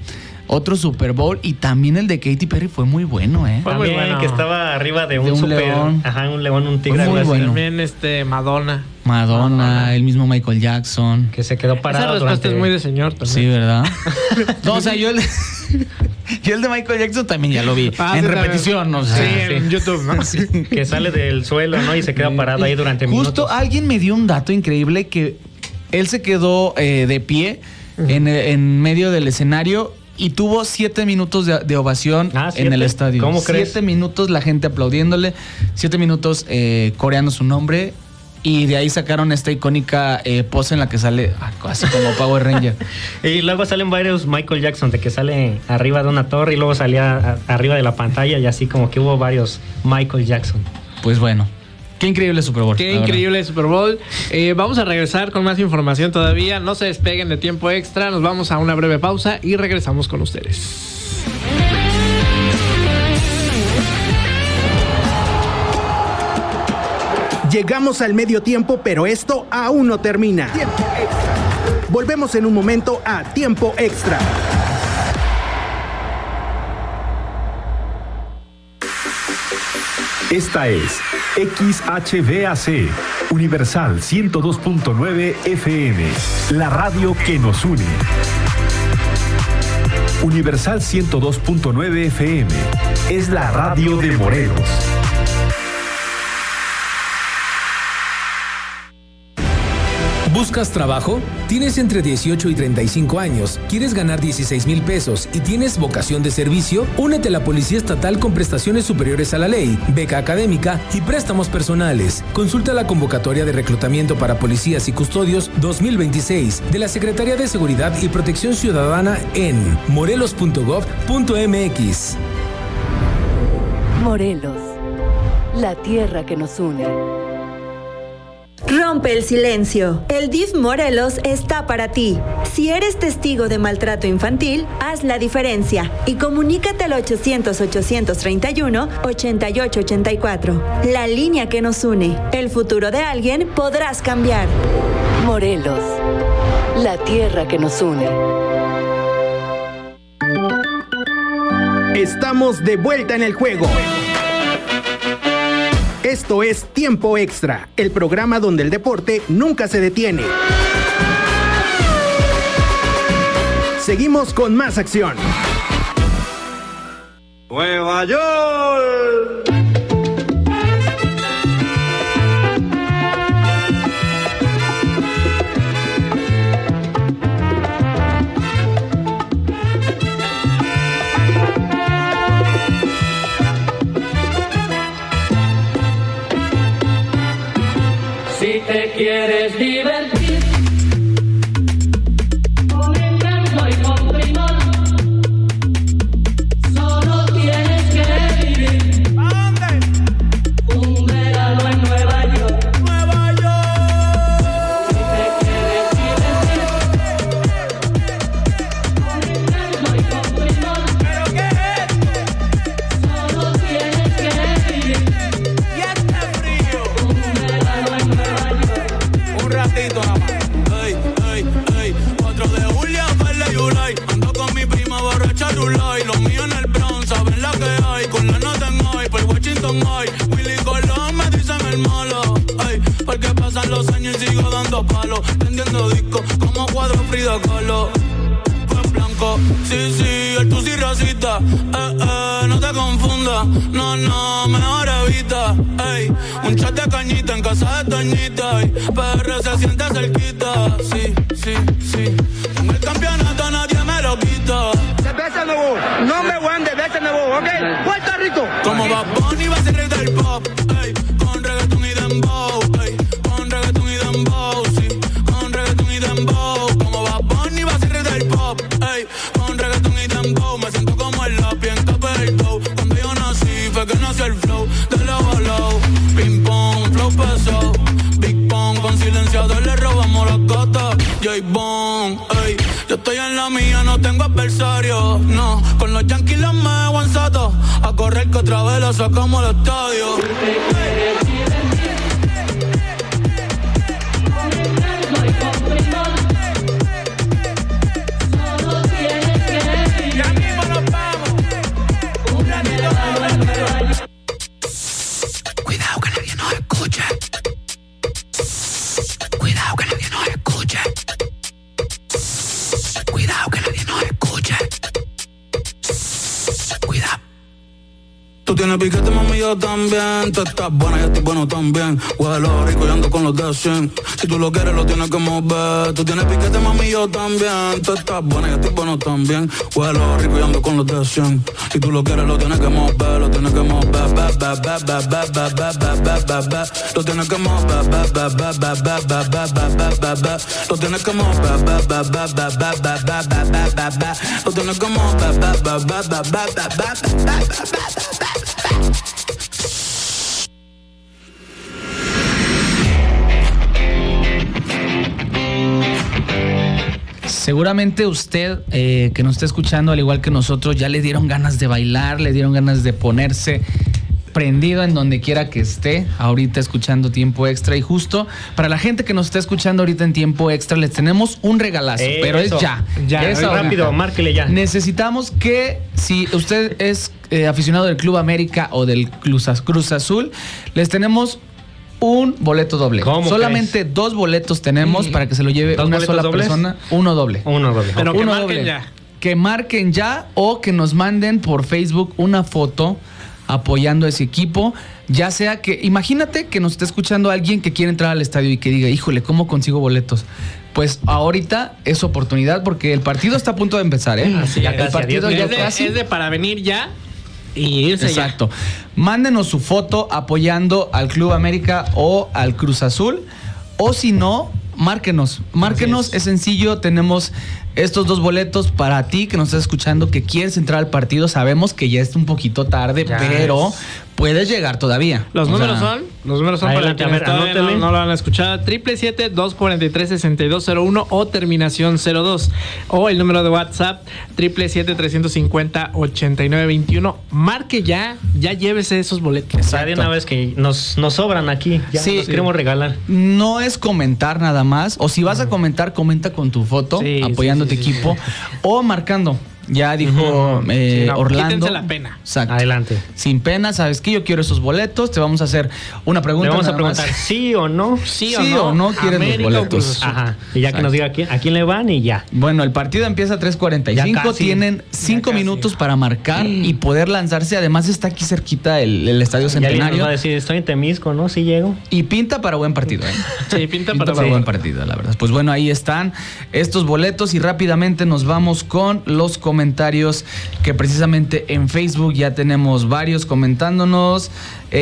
otro Super Bowl, y también el de Katy Perry fue muy bueno, ¿eh? Fue muy También bueno. que estaba arriba de un, De un super, león. Ajá, un león, un tigre. Fue muy algo así. bueno. También este Madonna. Madonna, Madonna. el mismo Michael Jackson. Que se quedó Esa parado respuesta durante... es muy de señor también. Sí, ¿verdad? No, o sea, yo el, yo el de Michael Jackson también ya lo vi. Ah, en sí, repetición, o sea. Sí, en YouTube, ¿no? Sí. Que sale del suelo, ¿no? Y se queda parado ahí durante Justo minutos. alguien me dio un dato increíble que él se quedó eh, de pie en, en medio del escenario y tuvo siete minutos de, de ovación Ah, en ¿siete? el estadio. ¿Cómo crees? Siete minutos la gente aplaudiéndole, siete minutos eh, coreando su nombre. Y de ahí sacaron esta icónica eh, pose en la que sale ah, así como Power Ranger. Y luego salen varios Michael Jackson, de que sale arriba de una torre y luego salía a- arriba de la pantalla, y así como que hubo varios Michael Jackson. Pues bueno, qué increíble Super Bowl. Qué la increíble Super Bowl. Eh, vamos a regresar con más información todavía. No se despeguen de Tiempo Extra. Nos vamos a una breve pausa y regresamos con ustedes. Llegamos al medio tiempo, pero esto aún no termina. Tiempo extra. Volvemos en un momento a Tiempo Extra. Esta es X H V A C, Universal ciento dos punto nueve F M, la radio que nos une. Universal ciento dos punto nueve F M es la radio de Morelos. ¿Buscas trabajo? ¿Tienes entre dieciocho y treinta y cinco años? ¿Quieres ganar dieciséis mil pesos y tienes vocación de servicio? Únete a la Policía Estatal con prestaciones superiores a la ley, beca académica y préstamos personales. Consulta la convocatoria de reclutamiento para policías y custodios dos mil veintiséis de la Secretaría de Seguridad y Protección Ciudadana en morelos punto gov punto m x. Morelos, la tierra que nos une. Rompe el silencio. El D I F Morelos está para ti. Si eres testigo de maltrato infantil, haz la diferencia y comunícate al ochocientos, ochocientos treinta y uno, ochenta y ocho ochenta y cuatro. La línea que nos une. El futuro de alguien podrás cambiar. Morelos, la tierra que nos une. Estamos de vuelta en el juego. Esto es Tiempo Extra, el programa donde el deporte nunca se detiene. Seguimos con más acción. Nueva York. Si te quieres divertir con encanto y con primor, solo tienes que vivir un verano en Nueva York. Nueva York. Si te quieres divertir con encanto y con primor, ¿pero qué es? Solo tienes que vivir y este frío un verano en Nueva York. Un ratito nada más. Ey, ey, ey. cuatro de julio, Verde y Ulay. Ando con mi prima borracha Rulay. Los míos en el Bronx, saben la que hay. Con la nota en hoy, por Washington hoy. Willy Colón me dicen el malo. Ey, porque pasan los años y sigo dando palos. Vendiendo discos como cuadro Frida Kahlo. Pues blanco, sí, sí, el tu sí racista. Eh, eh, no te confundas. No, no, mejor evita. Ey, un chat de cañita en casa de Toñita. Ey, P R se siente cerquita. Sí, sí, sí. Con el campeonato nadie me lo quita. Cerveza Nuevo, nombre one de Cerveza Nuevo, ¿ok? Puerto Rico. Como Bad Bunny va a ser rey del pop. Ey, con reggaeton y dembow. Ey, con reggaeton y dembow. Sí, con reggaeton y dembow. Como Bad Bunny va a ser rey del pop. Ey, con reggaeton y dembow. Me siento como el lápiz en Capel del Dow. Cuando yo nací fue que nació el flow de low a low. Ping pong, flow pesado. Big Pong, con silenciador le robamos las gatas. J-Bone, ey, yo estoy en la mía, no tengo adversario. No, con los Yankees los me aguanzato. A correr que otra vez la sacamos al estadio. Solo tienes que vivir. Tú tienes piquete, mami, yo también. Tú estás buena, yo estoy bueno también. Huelo rico y ando con los de cien. Si tú lo quieres, lo tienes que mover. Tú tienes piquete, mami, yo también. Tú estás buena, yo estoy bueno también. Huelo rico y ando con los de cien. Si tú lo quieres, lo tienes que mover. Lo tienes que mover, ba, ba, ba, ba, ba, ba, ba, ba, ba, ba, ba. Lo tienes que mover, ba, ba, ba, ba, ba, ba, ba, ba, ba, ba. Lo tienes que mover, ba, ba, ba, ba, ba, ba, ba, ba, ba, ba. Lo tienes que mover, ba, ba, ba, ba, ba, ba, ba, ba, ba, ba. Seguramente usted eh, que nos está escuchando, al igual que nosotros, ya le dieron ganas de bailar, le dieron ganas de ponerse prendido en donde quiera que esté ahorita escuchando Tiempo Extra. Y justo para la gente que nos está escuchando ahorita en Tiempo Extra, les tenemos un regalazo, eh, pero eso, es ya. Ya, es rápido, márquele ya. Necesitamos que, si usted es eh, aficionado del Club América o del Cruz, Cruz Azul, les tenemos un boleto doble. Solamente crees? dos boletos tenemos mm. para que se lo lleve una sola dobles? persona. Uno doble. Uno doble. Pero Uno que marquen doble. ya. Que marquen ya o que nos manden por Facebook una foto apoyando a ese equipo. Ya sea que, imagínate que nos esté escuchando alguien que quiere entrar al estadio y que diga, híjole, ¿cómo consigo boletos? Pues ahorita es oportunidad porque el partido está a punto de empezar, ¿eh? Así ya el casi, partido ya es, de, casi. es de para venir ya y irse. Exacto. Ya. Mándenos su foto apoyando al Club América o al Cruz Azul. O si no, márquenos. Márquenos, es. es sencillo. Tenemos estos dos boletos para ti que nos estás escuchando, que quieres entrar al partido. Sabemos que ya es un poquito tarde, ya pero es. puedes llegar todavía. Los o números sea, son, los números son adelante, para quienes a ver, no, no lo han escuchado. Triple siete, dos cuarenta y tres, sesenta y dos cero uno o terminación cero dos. O el número de WhatsApp, triple siete, trescientos cincuenta, ochenta y nueve veintiuno. Marque ya, ya llévese esos boletos. Ya de una vez que nos, nos sobran aquí, ya sí, los queremos regalar. No es comentar nada más, o si vas a comentar, comenta con tu foto, sí, apoyando sí, sí, a tu sí, equipo, sí. o marcando. Ya dijo uh-huh. eh, sí, no, Orlando. Quítense la pena. Exacto. Adelante. Sin pena, ¿sabes qué? Yo quiero esos boletos. Te vamos a hacer una pregunta. Le vamos a preguntar más. sí o no. Sí, sí o no, no quieres América los boletos. Ajá. Y ya Exacto. que nos diga a quién, a quién le van y ya. Bueno, el partido empieza a tres cuarenta y cinco. Tienen cinco minutos para marcar mm. y poder lanzarse. Además está aquí cerquita el, el Estadio Centenario. Ya nos va a decir, estoy en Temisco, ¿no? Sí llego. Y pinta para buen partido, ¿eh? Sí, pinta, pinta para, para buen partido, la verdad. Pues bueno, ahí están estos boletos y rápidamente nos vamos con los comentarios que precisamente en Facebook ya tenemos varios comentándonos.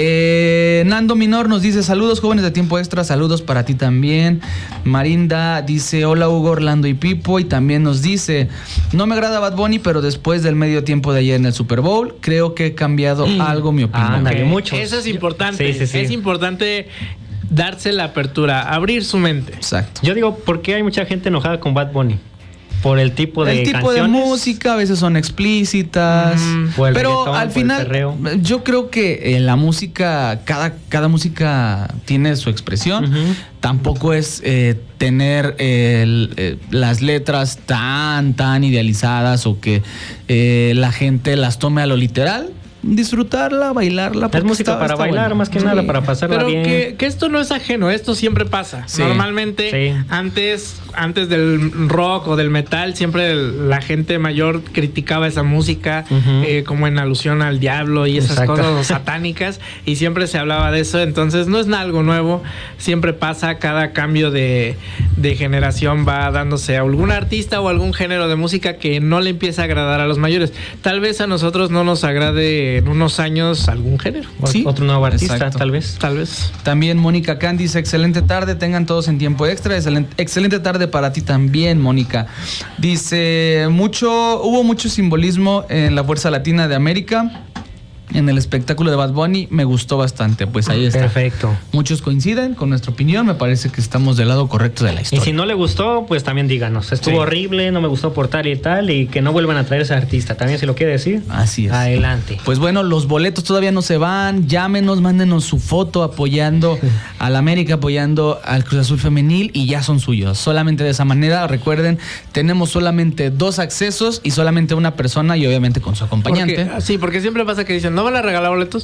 Eh, Nando Minor nos dice saludos jóvenes de Tiempo Extra, saludos para ti también. Marinda dice hola Hugo, Orlando y Pipo, y también nos dice no me agrada Bad Bunny, pero después del medio tiempo de ayer en el Super Bowl creo que he cambiado mm. algo mi opinión. Ah, okay. mucho. Eso es importante. Sí, sí, sí. Es importante darse la apertura, abrir su mente. Exacto. Yo digo, ¿por qué hay mucha gente enojada con Bad Bunny? Por el tipo de el tipo canciones. de música, a veces son explícitas, mm, pero al final yo creo que en la música cada cada música tiene su expresión. Uh-huh. Tampoco es eh, tener eh, el, eh, las letras tan tan idealizadas o que eh, la gente las tome a lo literal. Disfrutarla, bailarla. Es música está, para está bailar, bueno. más que sí. nada, para pasarla Pero bien. Que, que esto no es ajeno, esto siempre pasa. Sí. Normalmente, sí. antes antes del rock o del metal, siempre el, la gente mayor criticaba esa música uh-huh. eh, como en alusión al diablo y esas Exacto. cosas satánicas, y siempre se hablaba de eso. Entonces no es algo nuevo, siempre pasa. Cada cambio de, de generación va dándose a algún artista o algún género de música que no le empieza a agradar a los mayores. Tal vez a nosotros no nos agrade en unos años algún género. Sí, otro nuevo artista, Exacto. tal vez. Tal vez. También Mónica Can dice, excelente tarde, tengan todos en Tiempo Extra. Excelente, excelente tarde para ti también, Mónica. Dice, mucho, hubo mucho simbolismo en la Fuerza Latina de América. En el espectáculo de Bad Bunny me gustó bastante. Pues ahí está. Perfecto. Muchos coinciden con nuestra opinión. Me parece que estamos del lado correcto de la historia. Y si no le gustó, pues también díganos. Estuvo sí. horrible, no me gustó por tal y tal, y que no vuelvan a traer a ese artista. También si lo quiere decir. Así es. Adelante. Pues bueno, los boletos todavía no se van. Llámenos, mándenos su foto apoyando al América, apoyando al Cruz Azul Femenil y ya son suyos. Solamente de esa manera, recuerden, tenemos solamente dos accesos y solamente una persona y obviamente con su acompañante. Porque, sí, porque siempre pasa que dicen, ¿no van a regalar boletos?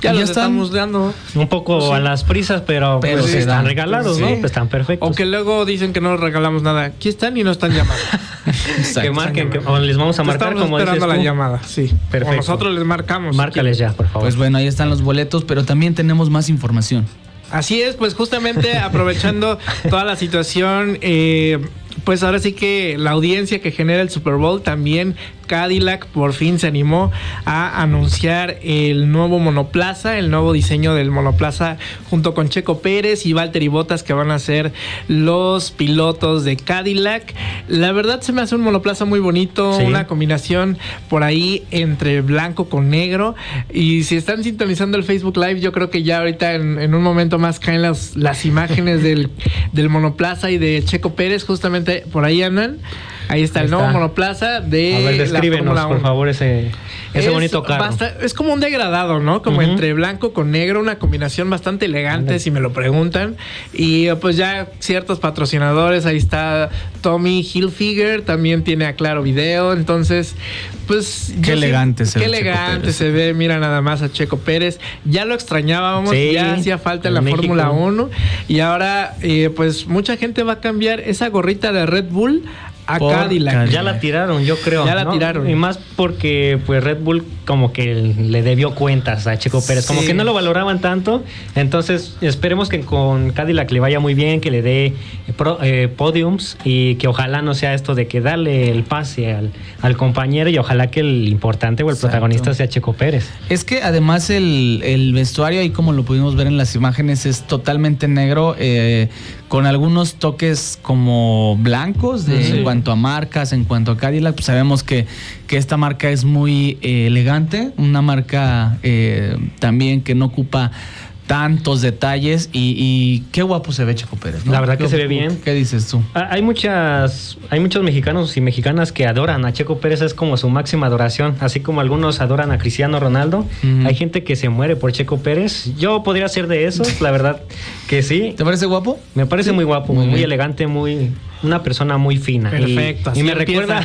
Ya ya los están estamos dando. Un poco Pues sí. a las prisas, pero, Pero pues se están dan. regalados, Sí. ¿no? Pues están perfectos. O que luego dicen que no regalamos nada. Aquí están y no están llamando. Exacto. Que marquen, que, o les vamos a marcar Estamos como dices esperando tú. la llamada, sí. Perfecto. O nosotros les marcamos. Márcales ya, por favor. Pues bueno, ahí están los boletos, pero también tenemos más información. Así es, pues justamente aprovechando toda la situación, eh, pues ahora sí que la audiencia que genera el Super Bowl, también Cadillac por fin se animó a anunciar el nuevo monoplaza, el nuevo diseño del monoplaza, junto con Checo Pérez y Valtteri Bottas, que van a ser los pilotos de Cadillac. La verdad se me hace un monoplaza muy bonito, Sí. una combinación por ahí entre blanco con negro. Y si están sintonizando el Facebook Live, yo creo que ya ahorita en, en un momento más caen las, las imágenes del, del monoplaza y de Checo Pérez, justamente por ahí andan. Ahí está Ahí el nuevo está. monoplaza de A ver, la descríbenos, Fórmula por uno. favor, ese, ese Es bonito carro. basta- es como un degradado, ¿no? Como Ujú. entre blanco con negro, una combinación bastante elegante, si me lo preguntan. Y eh, pues ya ciertos patrocinadores, ahí está Tommy Hilfiger, también tiene a Claro Video, entonces, pues... Qué yo elegante se Qué ve Checo elegante Pérez. se ve, mira nada más a Checo Pérez. Ya lo extrañábamos, Sí, ya hacía falta en la en México. Fórmula uno. Y ahora, eh, pues mucha gente va a cambiar esa gorrita de Red Bull a Por Cadillac. Cadillac. Ya la tiraron, yo creo. Ya la ¿no? tiraron. Y más porque pues Red Bull como que le debió cuentas a Checo Pérez, como Sí. que no lo valoraban tanto. Entonces esperemos que con Cadillac le vaya muy bien, que le dé eh, pro- eh, podiums y que ojalá no sea esto de que darle el pase al, al compañero y ojalá que el importante o el Exacto. protagonista sea Checo Pérez. Es que además el, el vestuario, ahí como lo pudimos ver en las imágenes, es totalmente negro, eh, con algunos toques como blancos de, Sí. en cuanto a marcas, en cuanto a Cadillac. Pues sabemos que, que esta marca es muy eh, elegante, una marca eh, también que no ocupa tantos detalles y, y qué guapo se ve Checo Pérez, ¿no? La verdad que ¿Qué- se ve bien. ¿Qué dices tú? Ah, Hay muchas, hay muchos mexicanos y mexicanas que adoran a Checo Pérez, es como su máxima adoración, así como algunos adoran a Cristiano Ronaldo. Ujú. Hay gente que se muere por Checo Pérez. Yo podría ser de esos, la verdad que sí. ¿Te parece guapo? Me parece muy guapo, Muy muy, bien. elegante, muy una persona muy fina. Y- Perfecto, Y, así me empieza. recuerda.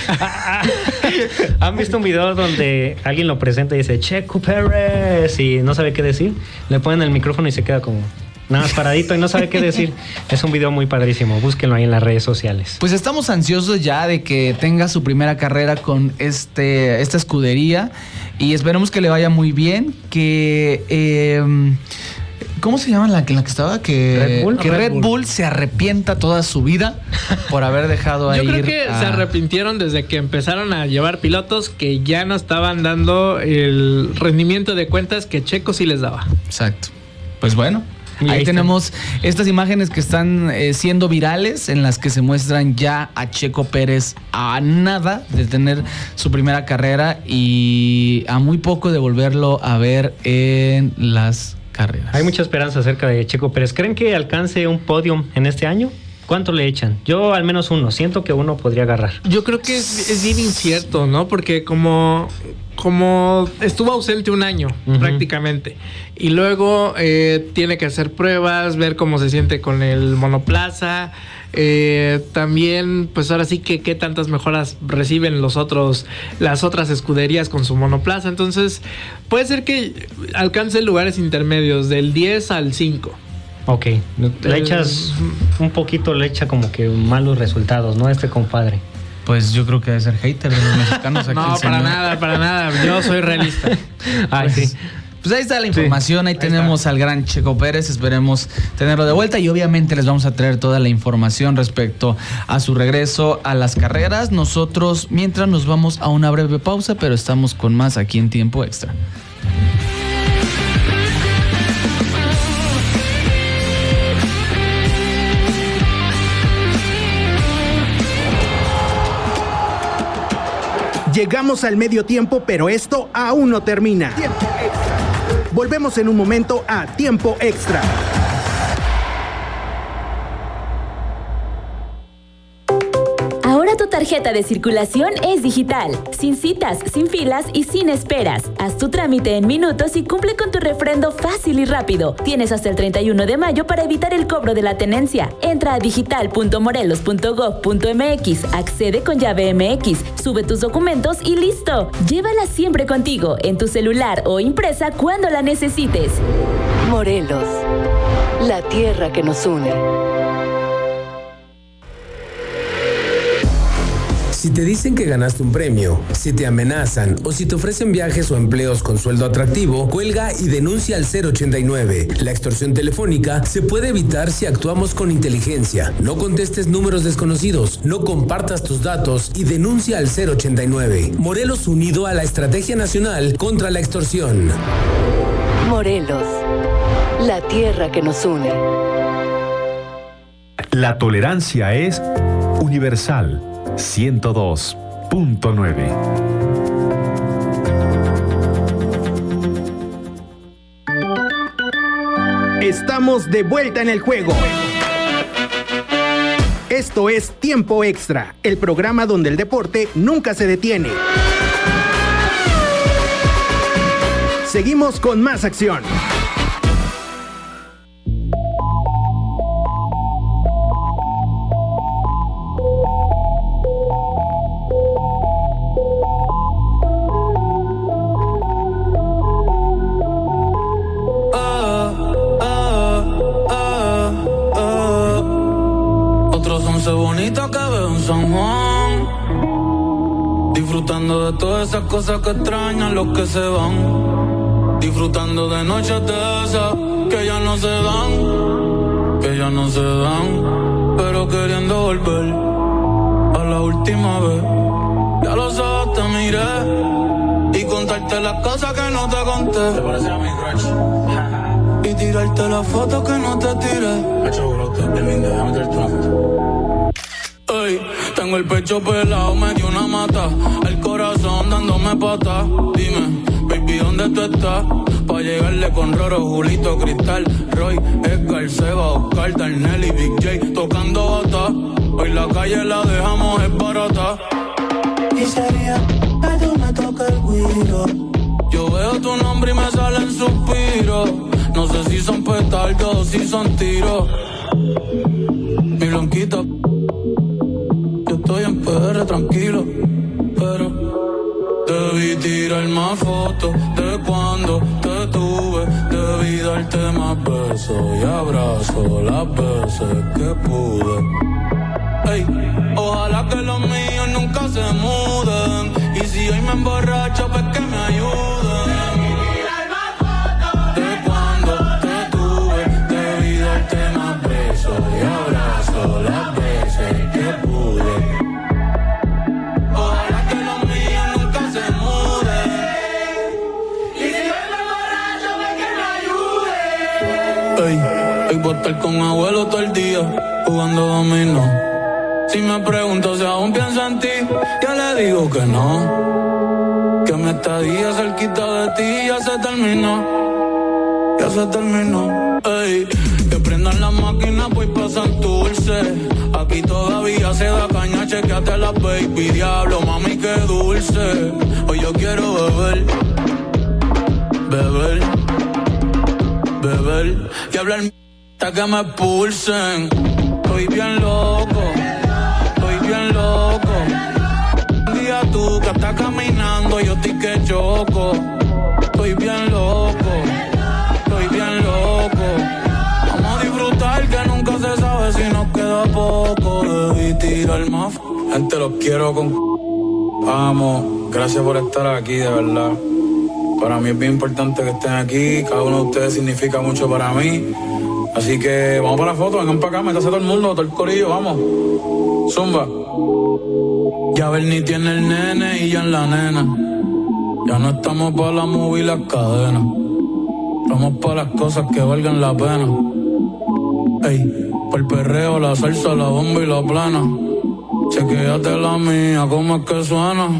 ¿Han visto un video donde alguien lo presenta y dice Checo Pérez y no sabe qué decir? Le ponen el micrófono y se queda como nada más paradito y no sabe qué decir. Es un video muy padrísimo. Búsquenlo ahí en las redes sociales. Pues estamos ansiosos ya de que tenga su primera carrera con este esta escudería y esperemos que le vaya muy bien, que eh, ¿cómo se llama la que la que estaba? Que Red Bull. que Red Red Bull. Bull se arrepienta toda su vida por haber dejado Yo ahí. creo que se arrepintieron desde que empezaron a llevar pilotos que ya no estaban dando el rendimiento de cuentas que Checo sí les daba. Exacto. Pues bueno, Y ahí ahí está. tenemos estas imágenes que están eh, siendo virales, en las que se muestran ya a Checo Pérez a nada de tener su primera carrera y a muy poco de volverlo a ver en las carreras. Hay mucha esperanza acerca de Checo Pérez. ¿Creen que alcance un podium en este año? ¿Cuánto le echan? Yo al menos uno. Siento que uno podría agarrar. Yo creo que es, es bien incierto, ¿no? Porque como, como estuvo ausente un año Ujú. prácticamente y luego eh, tiene que hacer pruebas, ver cómo se siente con el monoplaza. Eh, también, pues ahora sí que qué tantas mejoras reciben los otros, las otras escuderías con su monoplaza. Entonces, puede ser que alcance lugares intermedios del diez al cinco. Ok. Le echas un poquito, le echa como que malos resultados, ¿no? Este compadre. Pues yo creo que debe ser hater de los mexicanos aquí. No, el para señor. nada, para nada. Yo soy realista. Ay, sí. Pues ahí está la información, ahí, ahí tenemos al gran Checo Pérez, esperemos tenerlo de vuelta y obviamente les vamos a traer toda la información respecto a su regreso a las carreras. Nosotros, mientras nos vamos a una breve pausa, pero estamos con más aquí en Tiempo Extra. Llegamos al medio tiempo, pero esto aún no termina. Tiempo extra. Volvemos en un momento a Tiempo Extra. Ahora tu tarjeta de circulación es digital, sin citas, sin filas y sin esperas. Haz tu trámite en minutos y cumple con tu refrendo fácil y rápido. Tienes hasta el treinta y uno de mayo para evitar el cobro de la tenencia. Entra a digital punto morelos punto gob punto mx, accede con llave M X, sube tus documentos y listo. Llévala siempre contigo, en tu celular o impresa cuando la necesites. Morelos, la tierra que nos une. Si te dicen que ganaste un premio, si te amenazan o si te ofrecen viajes o empleos con sueldo atractivo, cuelga y denuncia al cero ochenta y nueve. La extorsión telefónica se puede evitar si actuamos con inteligencia. No contestes números desconocidos, no compartas tus datos y denuncia al cero ochenta y nueve. Morelos unido a la Estrategia Nacional contra la Extorsión. Morelos, la tierra que nos une. La tolerancia es universal. ciento dos punto nueve. Estamos de vuelta en el juego. Esto es Tiempo Extra, el programa donde el deporte nunca se detiene. Seguimos con más acción. Disfrutando de todas esas cosas que extrañan los que se van. Disfrutando de noches de esas que ya no se dan, que ya no se dan, pero queriendo volver a la última vez. Ya los ojos te miré y contarte las cosas que no te conté. Te parece a mi crush. Y tirarte las fotos que no te tiré. Hacho, bro, te terminé, déjame tirarte una foto. Ey, tengo el pecho pelado, me dio una mata. El corazón dándome patas. Dime, baby, ¿dónde tú estás? Pa' llegarle con Roro, Julito, Cristal, Roy, Edgar, Seba, Oscar, Darnell y Big J tocando bata. Hoy la calle la dejamos es barata. Y sería que tú me toques el guiro. Yo veo tu nombre y me salen suspiros. No sé si son petardos o si son tiros. Mi blanquita, yo estoy en P R tranquilo, pero debí tirar más fotos de cuando te tuve. Debí darte más besos y abrazos las veces que pude. Ey, ojalá que los míos nunca se muden. Y si hoy me emborracho, pues que me ayuden. De cuando te tuve, debí darte más besos y abrazos las veces que pude. Ojalá que los míos nunca se muden. Y si hoy me emborracho, pues que me ayuden. Ey, hoy voy a estar con abuelo todo el día jugando dominó. Si me pregunto si aún pienso en ti, ya le digo que no. Que mi estadía cerquita de ti ya se terminó. Ya se terminó. Ey, que prendan las máquinas pues pasan dulce. Aquí todavía se da caña, chequeate la baby. Diablo, mami, qué dulce. Hoy yo quiero beber, beber, beber y hablar hasta que me expulsen. Estoy bien loco, bien loco. Un día tú que estás caminando, yo estoy que choco. Estoy bien loco, estoy bien loco. Vamos a disfrutar que nunca se sabe si nos queda poco. Debí tirar más. Gente, los quiero con... Vamos, gracias por estar aquí, de verdad. Para mí es bien importante que estén aquí. Cada uno de ustedes significa mucho para mí. Así que vamos para la foto, vengan para acá, métase todo el mundo, todo el corillo, vamos. Zumba. Ya Bernie tiene el nene y ya en la nena. Ya no estamos para la movie y las cadenas. Estamos para las cosas que valgan la pena. Ey, por el perreo, la salsa, la bomba y la plana. Chequéate la mía, cómo es que suena.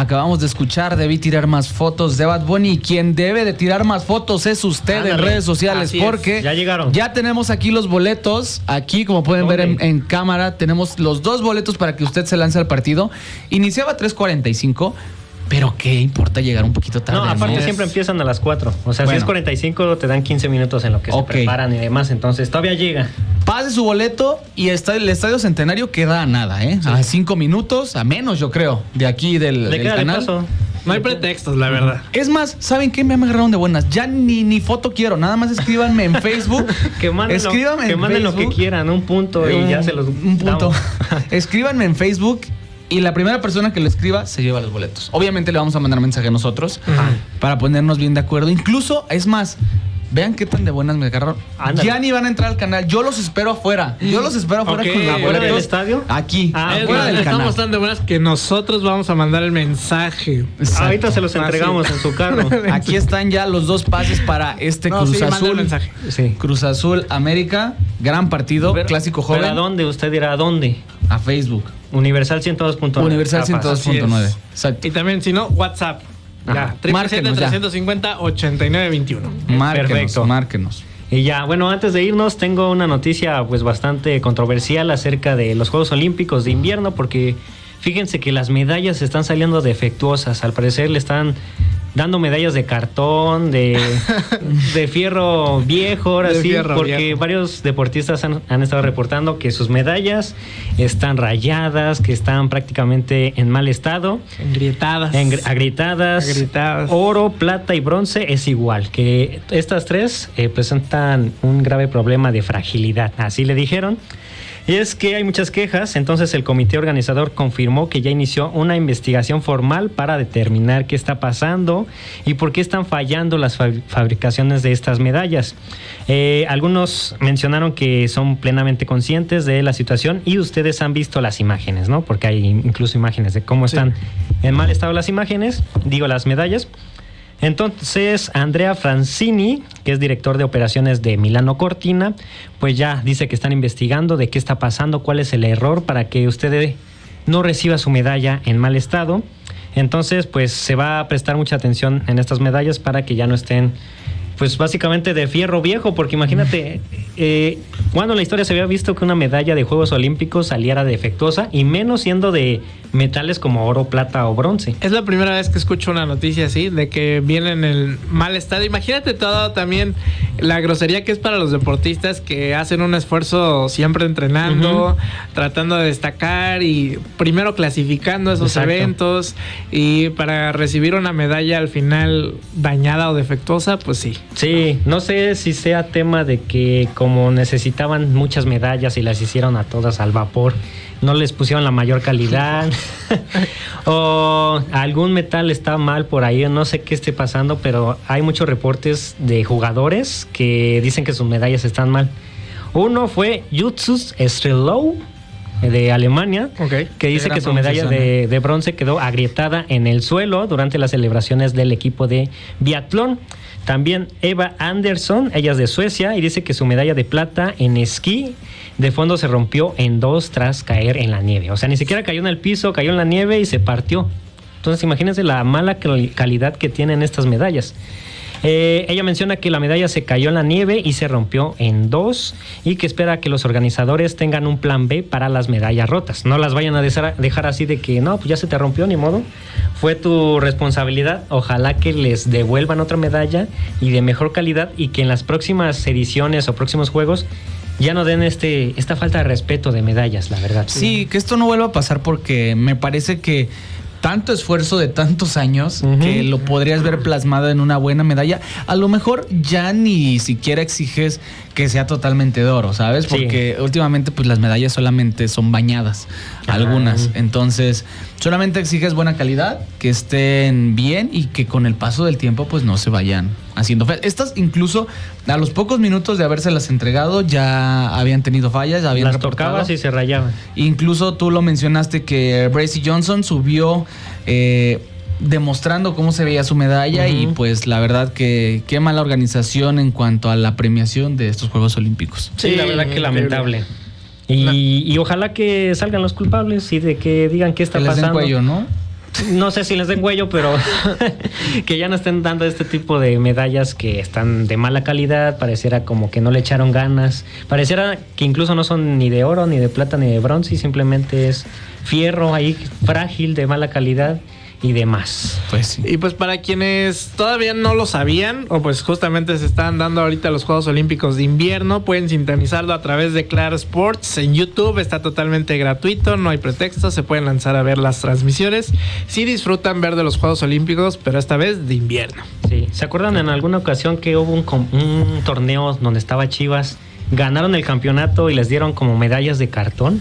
acabamos de escuchar Debí tirar más fotos de Bad Bunny, y quien debe de tirar más fotos es usted Ándale. en redes sociales, Así porque es. ya llegaron. Ya tenemos aquí los boletos, aquí como pueden ¿Dónde? ver en, en cámara, tenemos los dos boletos para que usted se lance al partido. Iniciaba a tres cuarenta y cinco. Pero qué importa llegar un poquito tarde. No, aparte ¿no? siempre empiezan a las cuatro. O sea, bueno. si es cuarenta y cinco, te dan quince minutos en lo que okay. se preparan y demás. Entonces, todavía llega. Pase su boleto y está el Estadio Centenario queda a nada, ¿eh? Sí. A cinco minutos, a menos, yo creo, de aquí del, del canal. Paso. No hay pretextos, la verdad. Es más, ¿saben qué? Me agarraron de buenas. Ya ni, ni foto quiero. Nada más escríbanme en Facebook. que manden, escríbanme lo, que en manden Facebook. lo que quieran, un punto y un, ya se los Un punto. damos. Escríbanme en Facebook. Y la primera persona que lo escriba se lleva los boletos. Obviamente le vamos a mandar mensaje a nosotros Ajá. para ponernos bien de acuerdo. Incluso, es más, vean qué tan de buenas me agarraron. Ándale. Ya ni van a entrar al canal. Yo los espero afuera. Yo los espero afuera okay. con la ¿Afuera del estadio? Aquí. Ah, afuera del estamos canal. tan de buenas que nosotros vamos a mandar el mensaje. Exacto. Ahorita se los entregamos en su carro. Aquí están ya los dos pases para este no, Cruz sí, Azul. Sí. Cruz Azul América. Gran partido. Pero, clásico joven. ¿Pero a dónde? ¿Usted dirá a dónde? A Facebook. Universal ciento dos punto nueve. Universal ciento dos punto nueve. Y también, si no, WhatsApp. Ya, tres siete siete, tres cinco cero, ocho nueve dos uno. Márquenos, Perfecto. Márquenos. Y ya, bueno, antes de irnos, tengo una noticia pues bastante controversial acerca de los Juegos Olímpicos de invierno, porque fíjense que las medallas están saliendo defectuosas. Al parecer le están dando medallas de cartón, de, de fierro viejo, ahora de sí, porque viejo. varios deportistas han, han estado reportando que sus medallas están rayadas, que están prácticamente en mal estado. Engrietadas. En, agrietadas. Agrietadas. Oro, plata y bronce es igual, que estas tres eh, presentan un grave problema de fragilidad, así le dijeron. Y es que hay muchas quejas, entonces el comité organizador confirmó que ya inició una investigación formal para determinar qué está pasando y por qué están fallando las fabricaciones de estas medallas. Eh, algunos mencionaron que son plenamente conscientes de la situación y ustedes han visto las imágenes, ¿no? Porque hay incluso imágenes de cómo están sí. en mal estado las imágenes, digo las medallas. Entonces, Andrea Francini, que es director de operaciones de Milano Cortina, pues ya dice que están investigando de qué está pasando, cuál es el error para que usted no reciba su medalla en mal estado. Entonces, pues se va a prestar mucha atención en estas medallas para que ya no estén, pues básicamente de fierro viejo, porque imagínate, eh, cuando en la historia se había visto que una medalla de Juegos Olímpicos saliera defectuosa, y menos siendo de metales como oro, plata o bronce. Es la primera vez que escucho una noticia así, de que viene en el mal estado. Imagínate todo también la grosería que es para los deportistas que hacen un esfuerzo siempre entrenando, uh-huh. tratando de destacar y primero clasificando esos Exacto. eventos, y para recibir una medalla al final dañada o defectuosa, pues sí. Sí, no sé si sea tema de que como necesitaban muchas medallas y las hicieron a todas al vapor, no les pusieron la mayor calidad o algún metal está mal por ahí, no sé qué esté pasando, pero hay muchos reportes de jugadores que dicen que sus medallas están mal. Uno fue Justus Strelow de Alemania, okay. que dice que su medalla de, de bronce quedó agrietada en el suelo durante las celebraciones del equipo de biatlón. También Eva Andersson, ella es de Suecia, y dice que su medalla de plata en esquí de fondo se rompió en dos tras caer en la nieve. O sea, ni siquiera cayó en el piso, cayó en la nieve y se partió. Entonces, imagínense la mala calidad que tienen estas medallas. Eh, ella menciona que la medalla se cayó en la nieve y se rompió en dos, y que espera que los organizadores tengan un plan B para las medallas rotas. No las vayan a dejar así de que no, pues ya se te rompió, ni modo. Fue tu responsabilidad. Ojalá que les devuelvan otra medalla y de mejor calidad, y que en las próximas ediciones o próximos juegos ya no den este esta falta de respeto de medallas, la verdad. Sí, que esto no vuelva a pasar, porque me parece que tanto esfuerzo de tantos años, uh-huh. que lo podrías ver plasmado en una buena medalla. A lo mejor ya ni siquiera exiges que sea totalmente de oro, ¿sabes? Porque sí. últimamente pues las medallas solamente son bañadas, uh-huh. algunas. Entonces, solamente exiges buena calidad, que estén bien y que con el paso del tiempo pues no se vayan haciendo feas. Estas incluso a los pocos minutos de habérselas entregado ya habían tenido fallas, ya habían las reportado. Tocabas y se rayaban. Incluso tú lo mencionaste que Bracy Johnson subió eh, demostrando cómo se veía su medalla, uh-huh. y pues la verdad que qué mala organización en cuanto a la premiación de estos Juegos Olímpicos. Sí, sí, la verdad que lamentable. Y, y ojalá que salgan los culpables y de que digan qué está que les pasando. Den cuello, ¿no? no sé si les den cuello, pero que ya no estén dando este tipo de medallas que están de mala calidad, pareciera como que no le echaron ganas, pareciera que incluso no son ni de oro, ni de plata, ni de bronce, y simplemente es fierro ahí frágil, de mala calidad y demás. Pues sí. Y pues para quienes todavía no lo sabían, o pues justamente se están dando ahorita los Juegos Olímpicos de Invierno, pueden sintonizarlo a través de Claro Sports en YouTube, está totalmente gratuito, no hay pretexto, se pueden lanzar a ver las transmisiones. Sí disfrutan ver de los Juegos Olímpicos, pero esta vez de invierno. Sí. ¿Se acuerdan en alguna ocasión que hubo un, un torneo donde estaba Chivas, ganaron el campeonato y les dieron como medallas de cartón?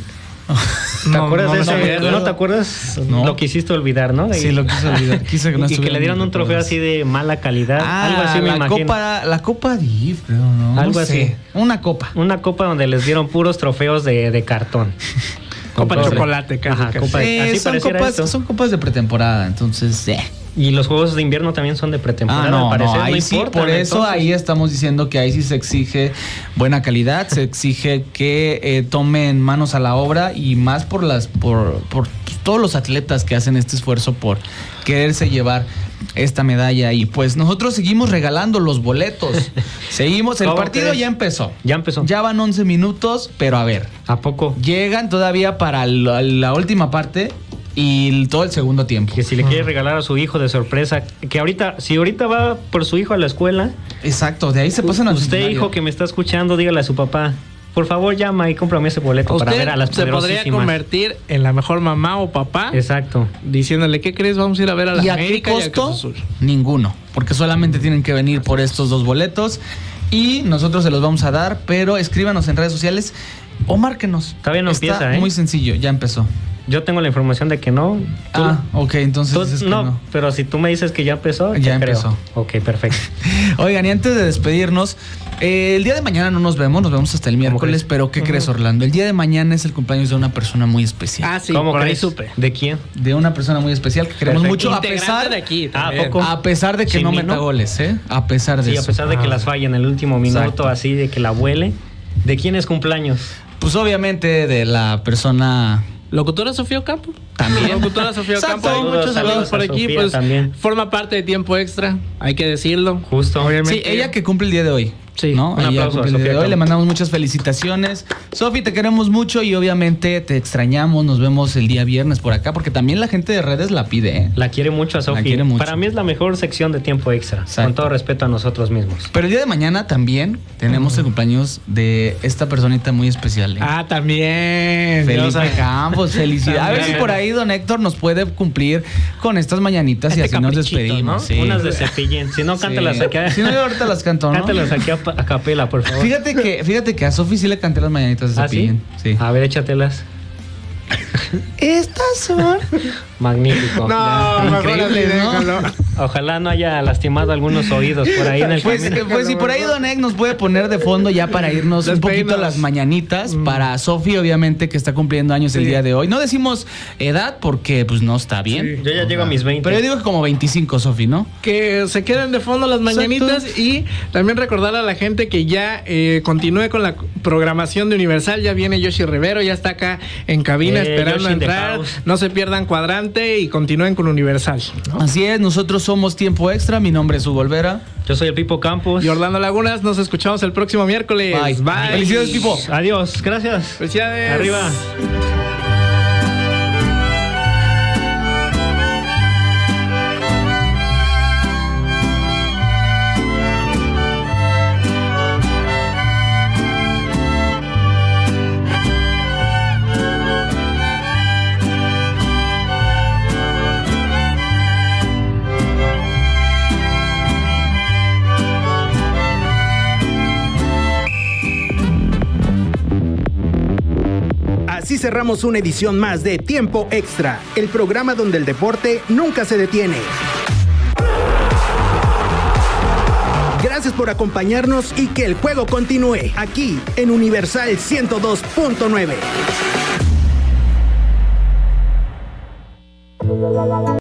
¿Te No, acuerdas no, de eso? no, ¿No te acuerdas? No. Lo quisiste olvidar, ¿no? Sí, y, lo quise olvidar. Quise que no y que estuviera le dieron en un trofeo recuerdos. así de mala calidad. Ah, algo así me la imagino. copa, la copa D I F, creo, ¿no? Algo No así. sé. Una copa. Una copa donde les dieron puros trofeos de, de cartón. Copa Con chocolate, casi, Ajá, casi. copa de- Eh, así son, pareciera copas, esto. son copas de pretemporada, entonces... Eh. Y los juegos de invierno también son de pretemporada. Ah, no, al parecer, no, ahí sí, importan, por eso entonces. ahí estamos diciendo que ahí sí se exige buena calidad, se exige que eh, tomen manos a la obra y más por las por, por todos los atletas que hacen este esfuerzo por quererse llevar esta medalla. Y pues nosotros seguimos regalando los boletos. Seguimos, el ¿Cómo partido crees? ya empezó. Ya empezó. Ya van once minutos, pero a ver, ¿A poco? llegan todavía para la, la última parte y el- todo el segundo tiempo. Que si le quiere regalar a su hijo de sorpresa, que ahorita, si ahorita va por su hijo a la escuela, Exacto, de ahí se pasan al usted, centenario. hijo que me está escuchando, dígale a su papá, por favor llama y cómprame ese boleto para Usted ver a las se podría poderosísimas. convertir en la mejor mamá o papá Exacto. diciéndole, ¿qué crees? Vamos a ir a ver a la ¿Y a qué América y al costo? Cruz Azul. Ninguno, porque solamente tienen que venir por estos dos boletos y nosotros se los vamos a dar, pero escríbanos en redes sociales o márquenos. Todavía no Está empieza, ¿eh? muy sencillo, ya empezó. Yo tengo la información de que no. Tú- Ah, ok, entonces tú- dices que no, no. pero si tú me dices que ya empezó, Ya te creo. empezó. Ok, perfecto. Oigan, y antes de despedirnos, eh, el día de mañana no nos vemos, nos vemos hasta el miércoles, crees? pero ¿qué crees, Orlando? El día de mañana es el cumpleaños de una persona muy especial. Ah, sí, ¿Cómo por ahí crees? supe. ¿De quién? De una persona muy especial que queremos Perfecto. mucho, a Integrante pesar, de aquí Ah, ¿a también. poco? a pesar de que no ¿Chimino? meta goles, ¿eh? A pesar de Sí, a eso. pesar de que Ah. las falla en el último minuto, Exacto. así de que la huele. ¿De quién es cumpleaños? Pues obviamente de la persona... ¿Locutora Sofía Ocampo? También. Locutora Sofía Exacto. Ocampo. Hay Saludos, muchos saludos saludos por a aquí. Sofía Pues también. forma parte de Tiempo Extra, hay que decirlo. Justo. Obviamente. Sí, ella que cumple el día de hoy. Sí, ¿no? un Ella aplauso cumple a el día de Sofía hoy. Le Campo. mandamos muchas felicitaciones. Sofi, te queremos mucho y obviamente te extrañamos. Nos vemos el día viernes por acá porque también la gente de redes la pide, ¿eh? La quiere mucho a Sofi. quiere mucho. Para mí es la mejor sección de Tiempo Extra. Exacto. Con todo respeto a nosotros mismos. Pero el día de mañana también tenemos el cumpleaños de esta personita muy especial. ¿eh? Ah, también. Felipe Dios, Campos, felicidades. A ver si También. por ahí don Héctor nos puede cumplir con estas mañanitas y Este así nos caprichito, despedimos. ¿no? Sí. Unas de Cepillín. Si no, Sí. cántalas aquí. Si no, yo ahorita las canto, ¿no? Cántalas aquí a, a capela, por favor. Fíjate que, fíjate que a Sofi sí le canté las mañanitas de ¿Ah, sí? Cepillín. Sí. A ver, échatelas. Estas son. Magnífico. No, Ya, mejor increíble, así, ¿no? déjalo. Ojalá no haya lastimado algunos oídos por ahí en el Pues, camino. eh, pues si por ahí Don Egg nos puede poner de fondo ya para irnos un Despedirnos. poquito las mañanitas para Sofi, obviamente, que está cumpliendo años el Sí. día de hoy. No decimos edad porque pues no está bien. Yo ya llego a mis veinte. Pero yo digo que como veinticinco, Sofi, ¿no? Que se queden de fondo las mañanitas y también recordar a la gente que ya eh, continúe con la programación de Universal. Ya viene Yoshi Rivero, ya está acá en cabina Eh, esperando Yoshi a in the entrar. house. No se pierdan cuadrante y continúen con Universal, ¿no? Así es, nosotros somos Tiempo Extra. Mi nombre es Hugo Olvera. Yo soy el Pipo Campos. Y Orlando Lagunas, nos escuchamos el próximo miércoles. Bye. Bye. Felicidades, Pipo. Adiós, gracias. Felicidades. Arriba. Así cerramos una edición más de Tiempo Extra, el programa donde el deporte nunca se detiene. Gracias por acompañarnos y que el juego continúe aquí en Universal ciento dos punto nueve.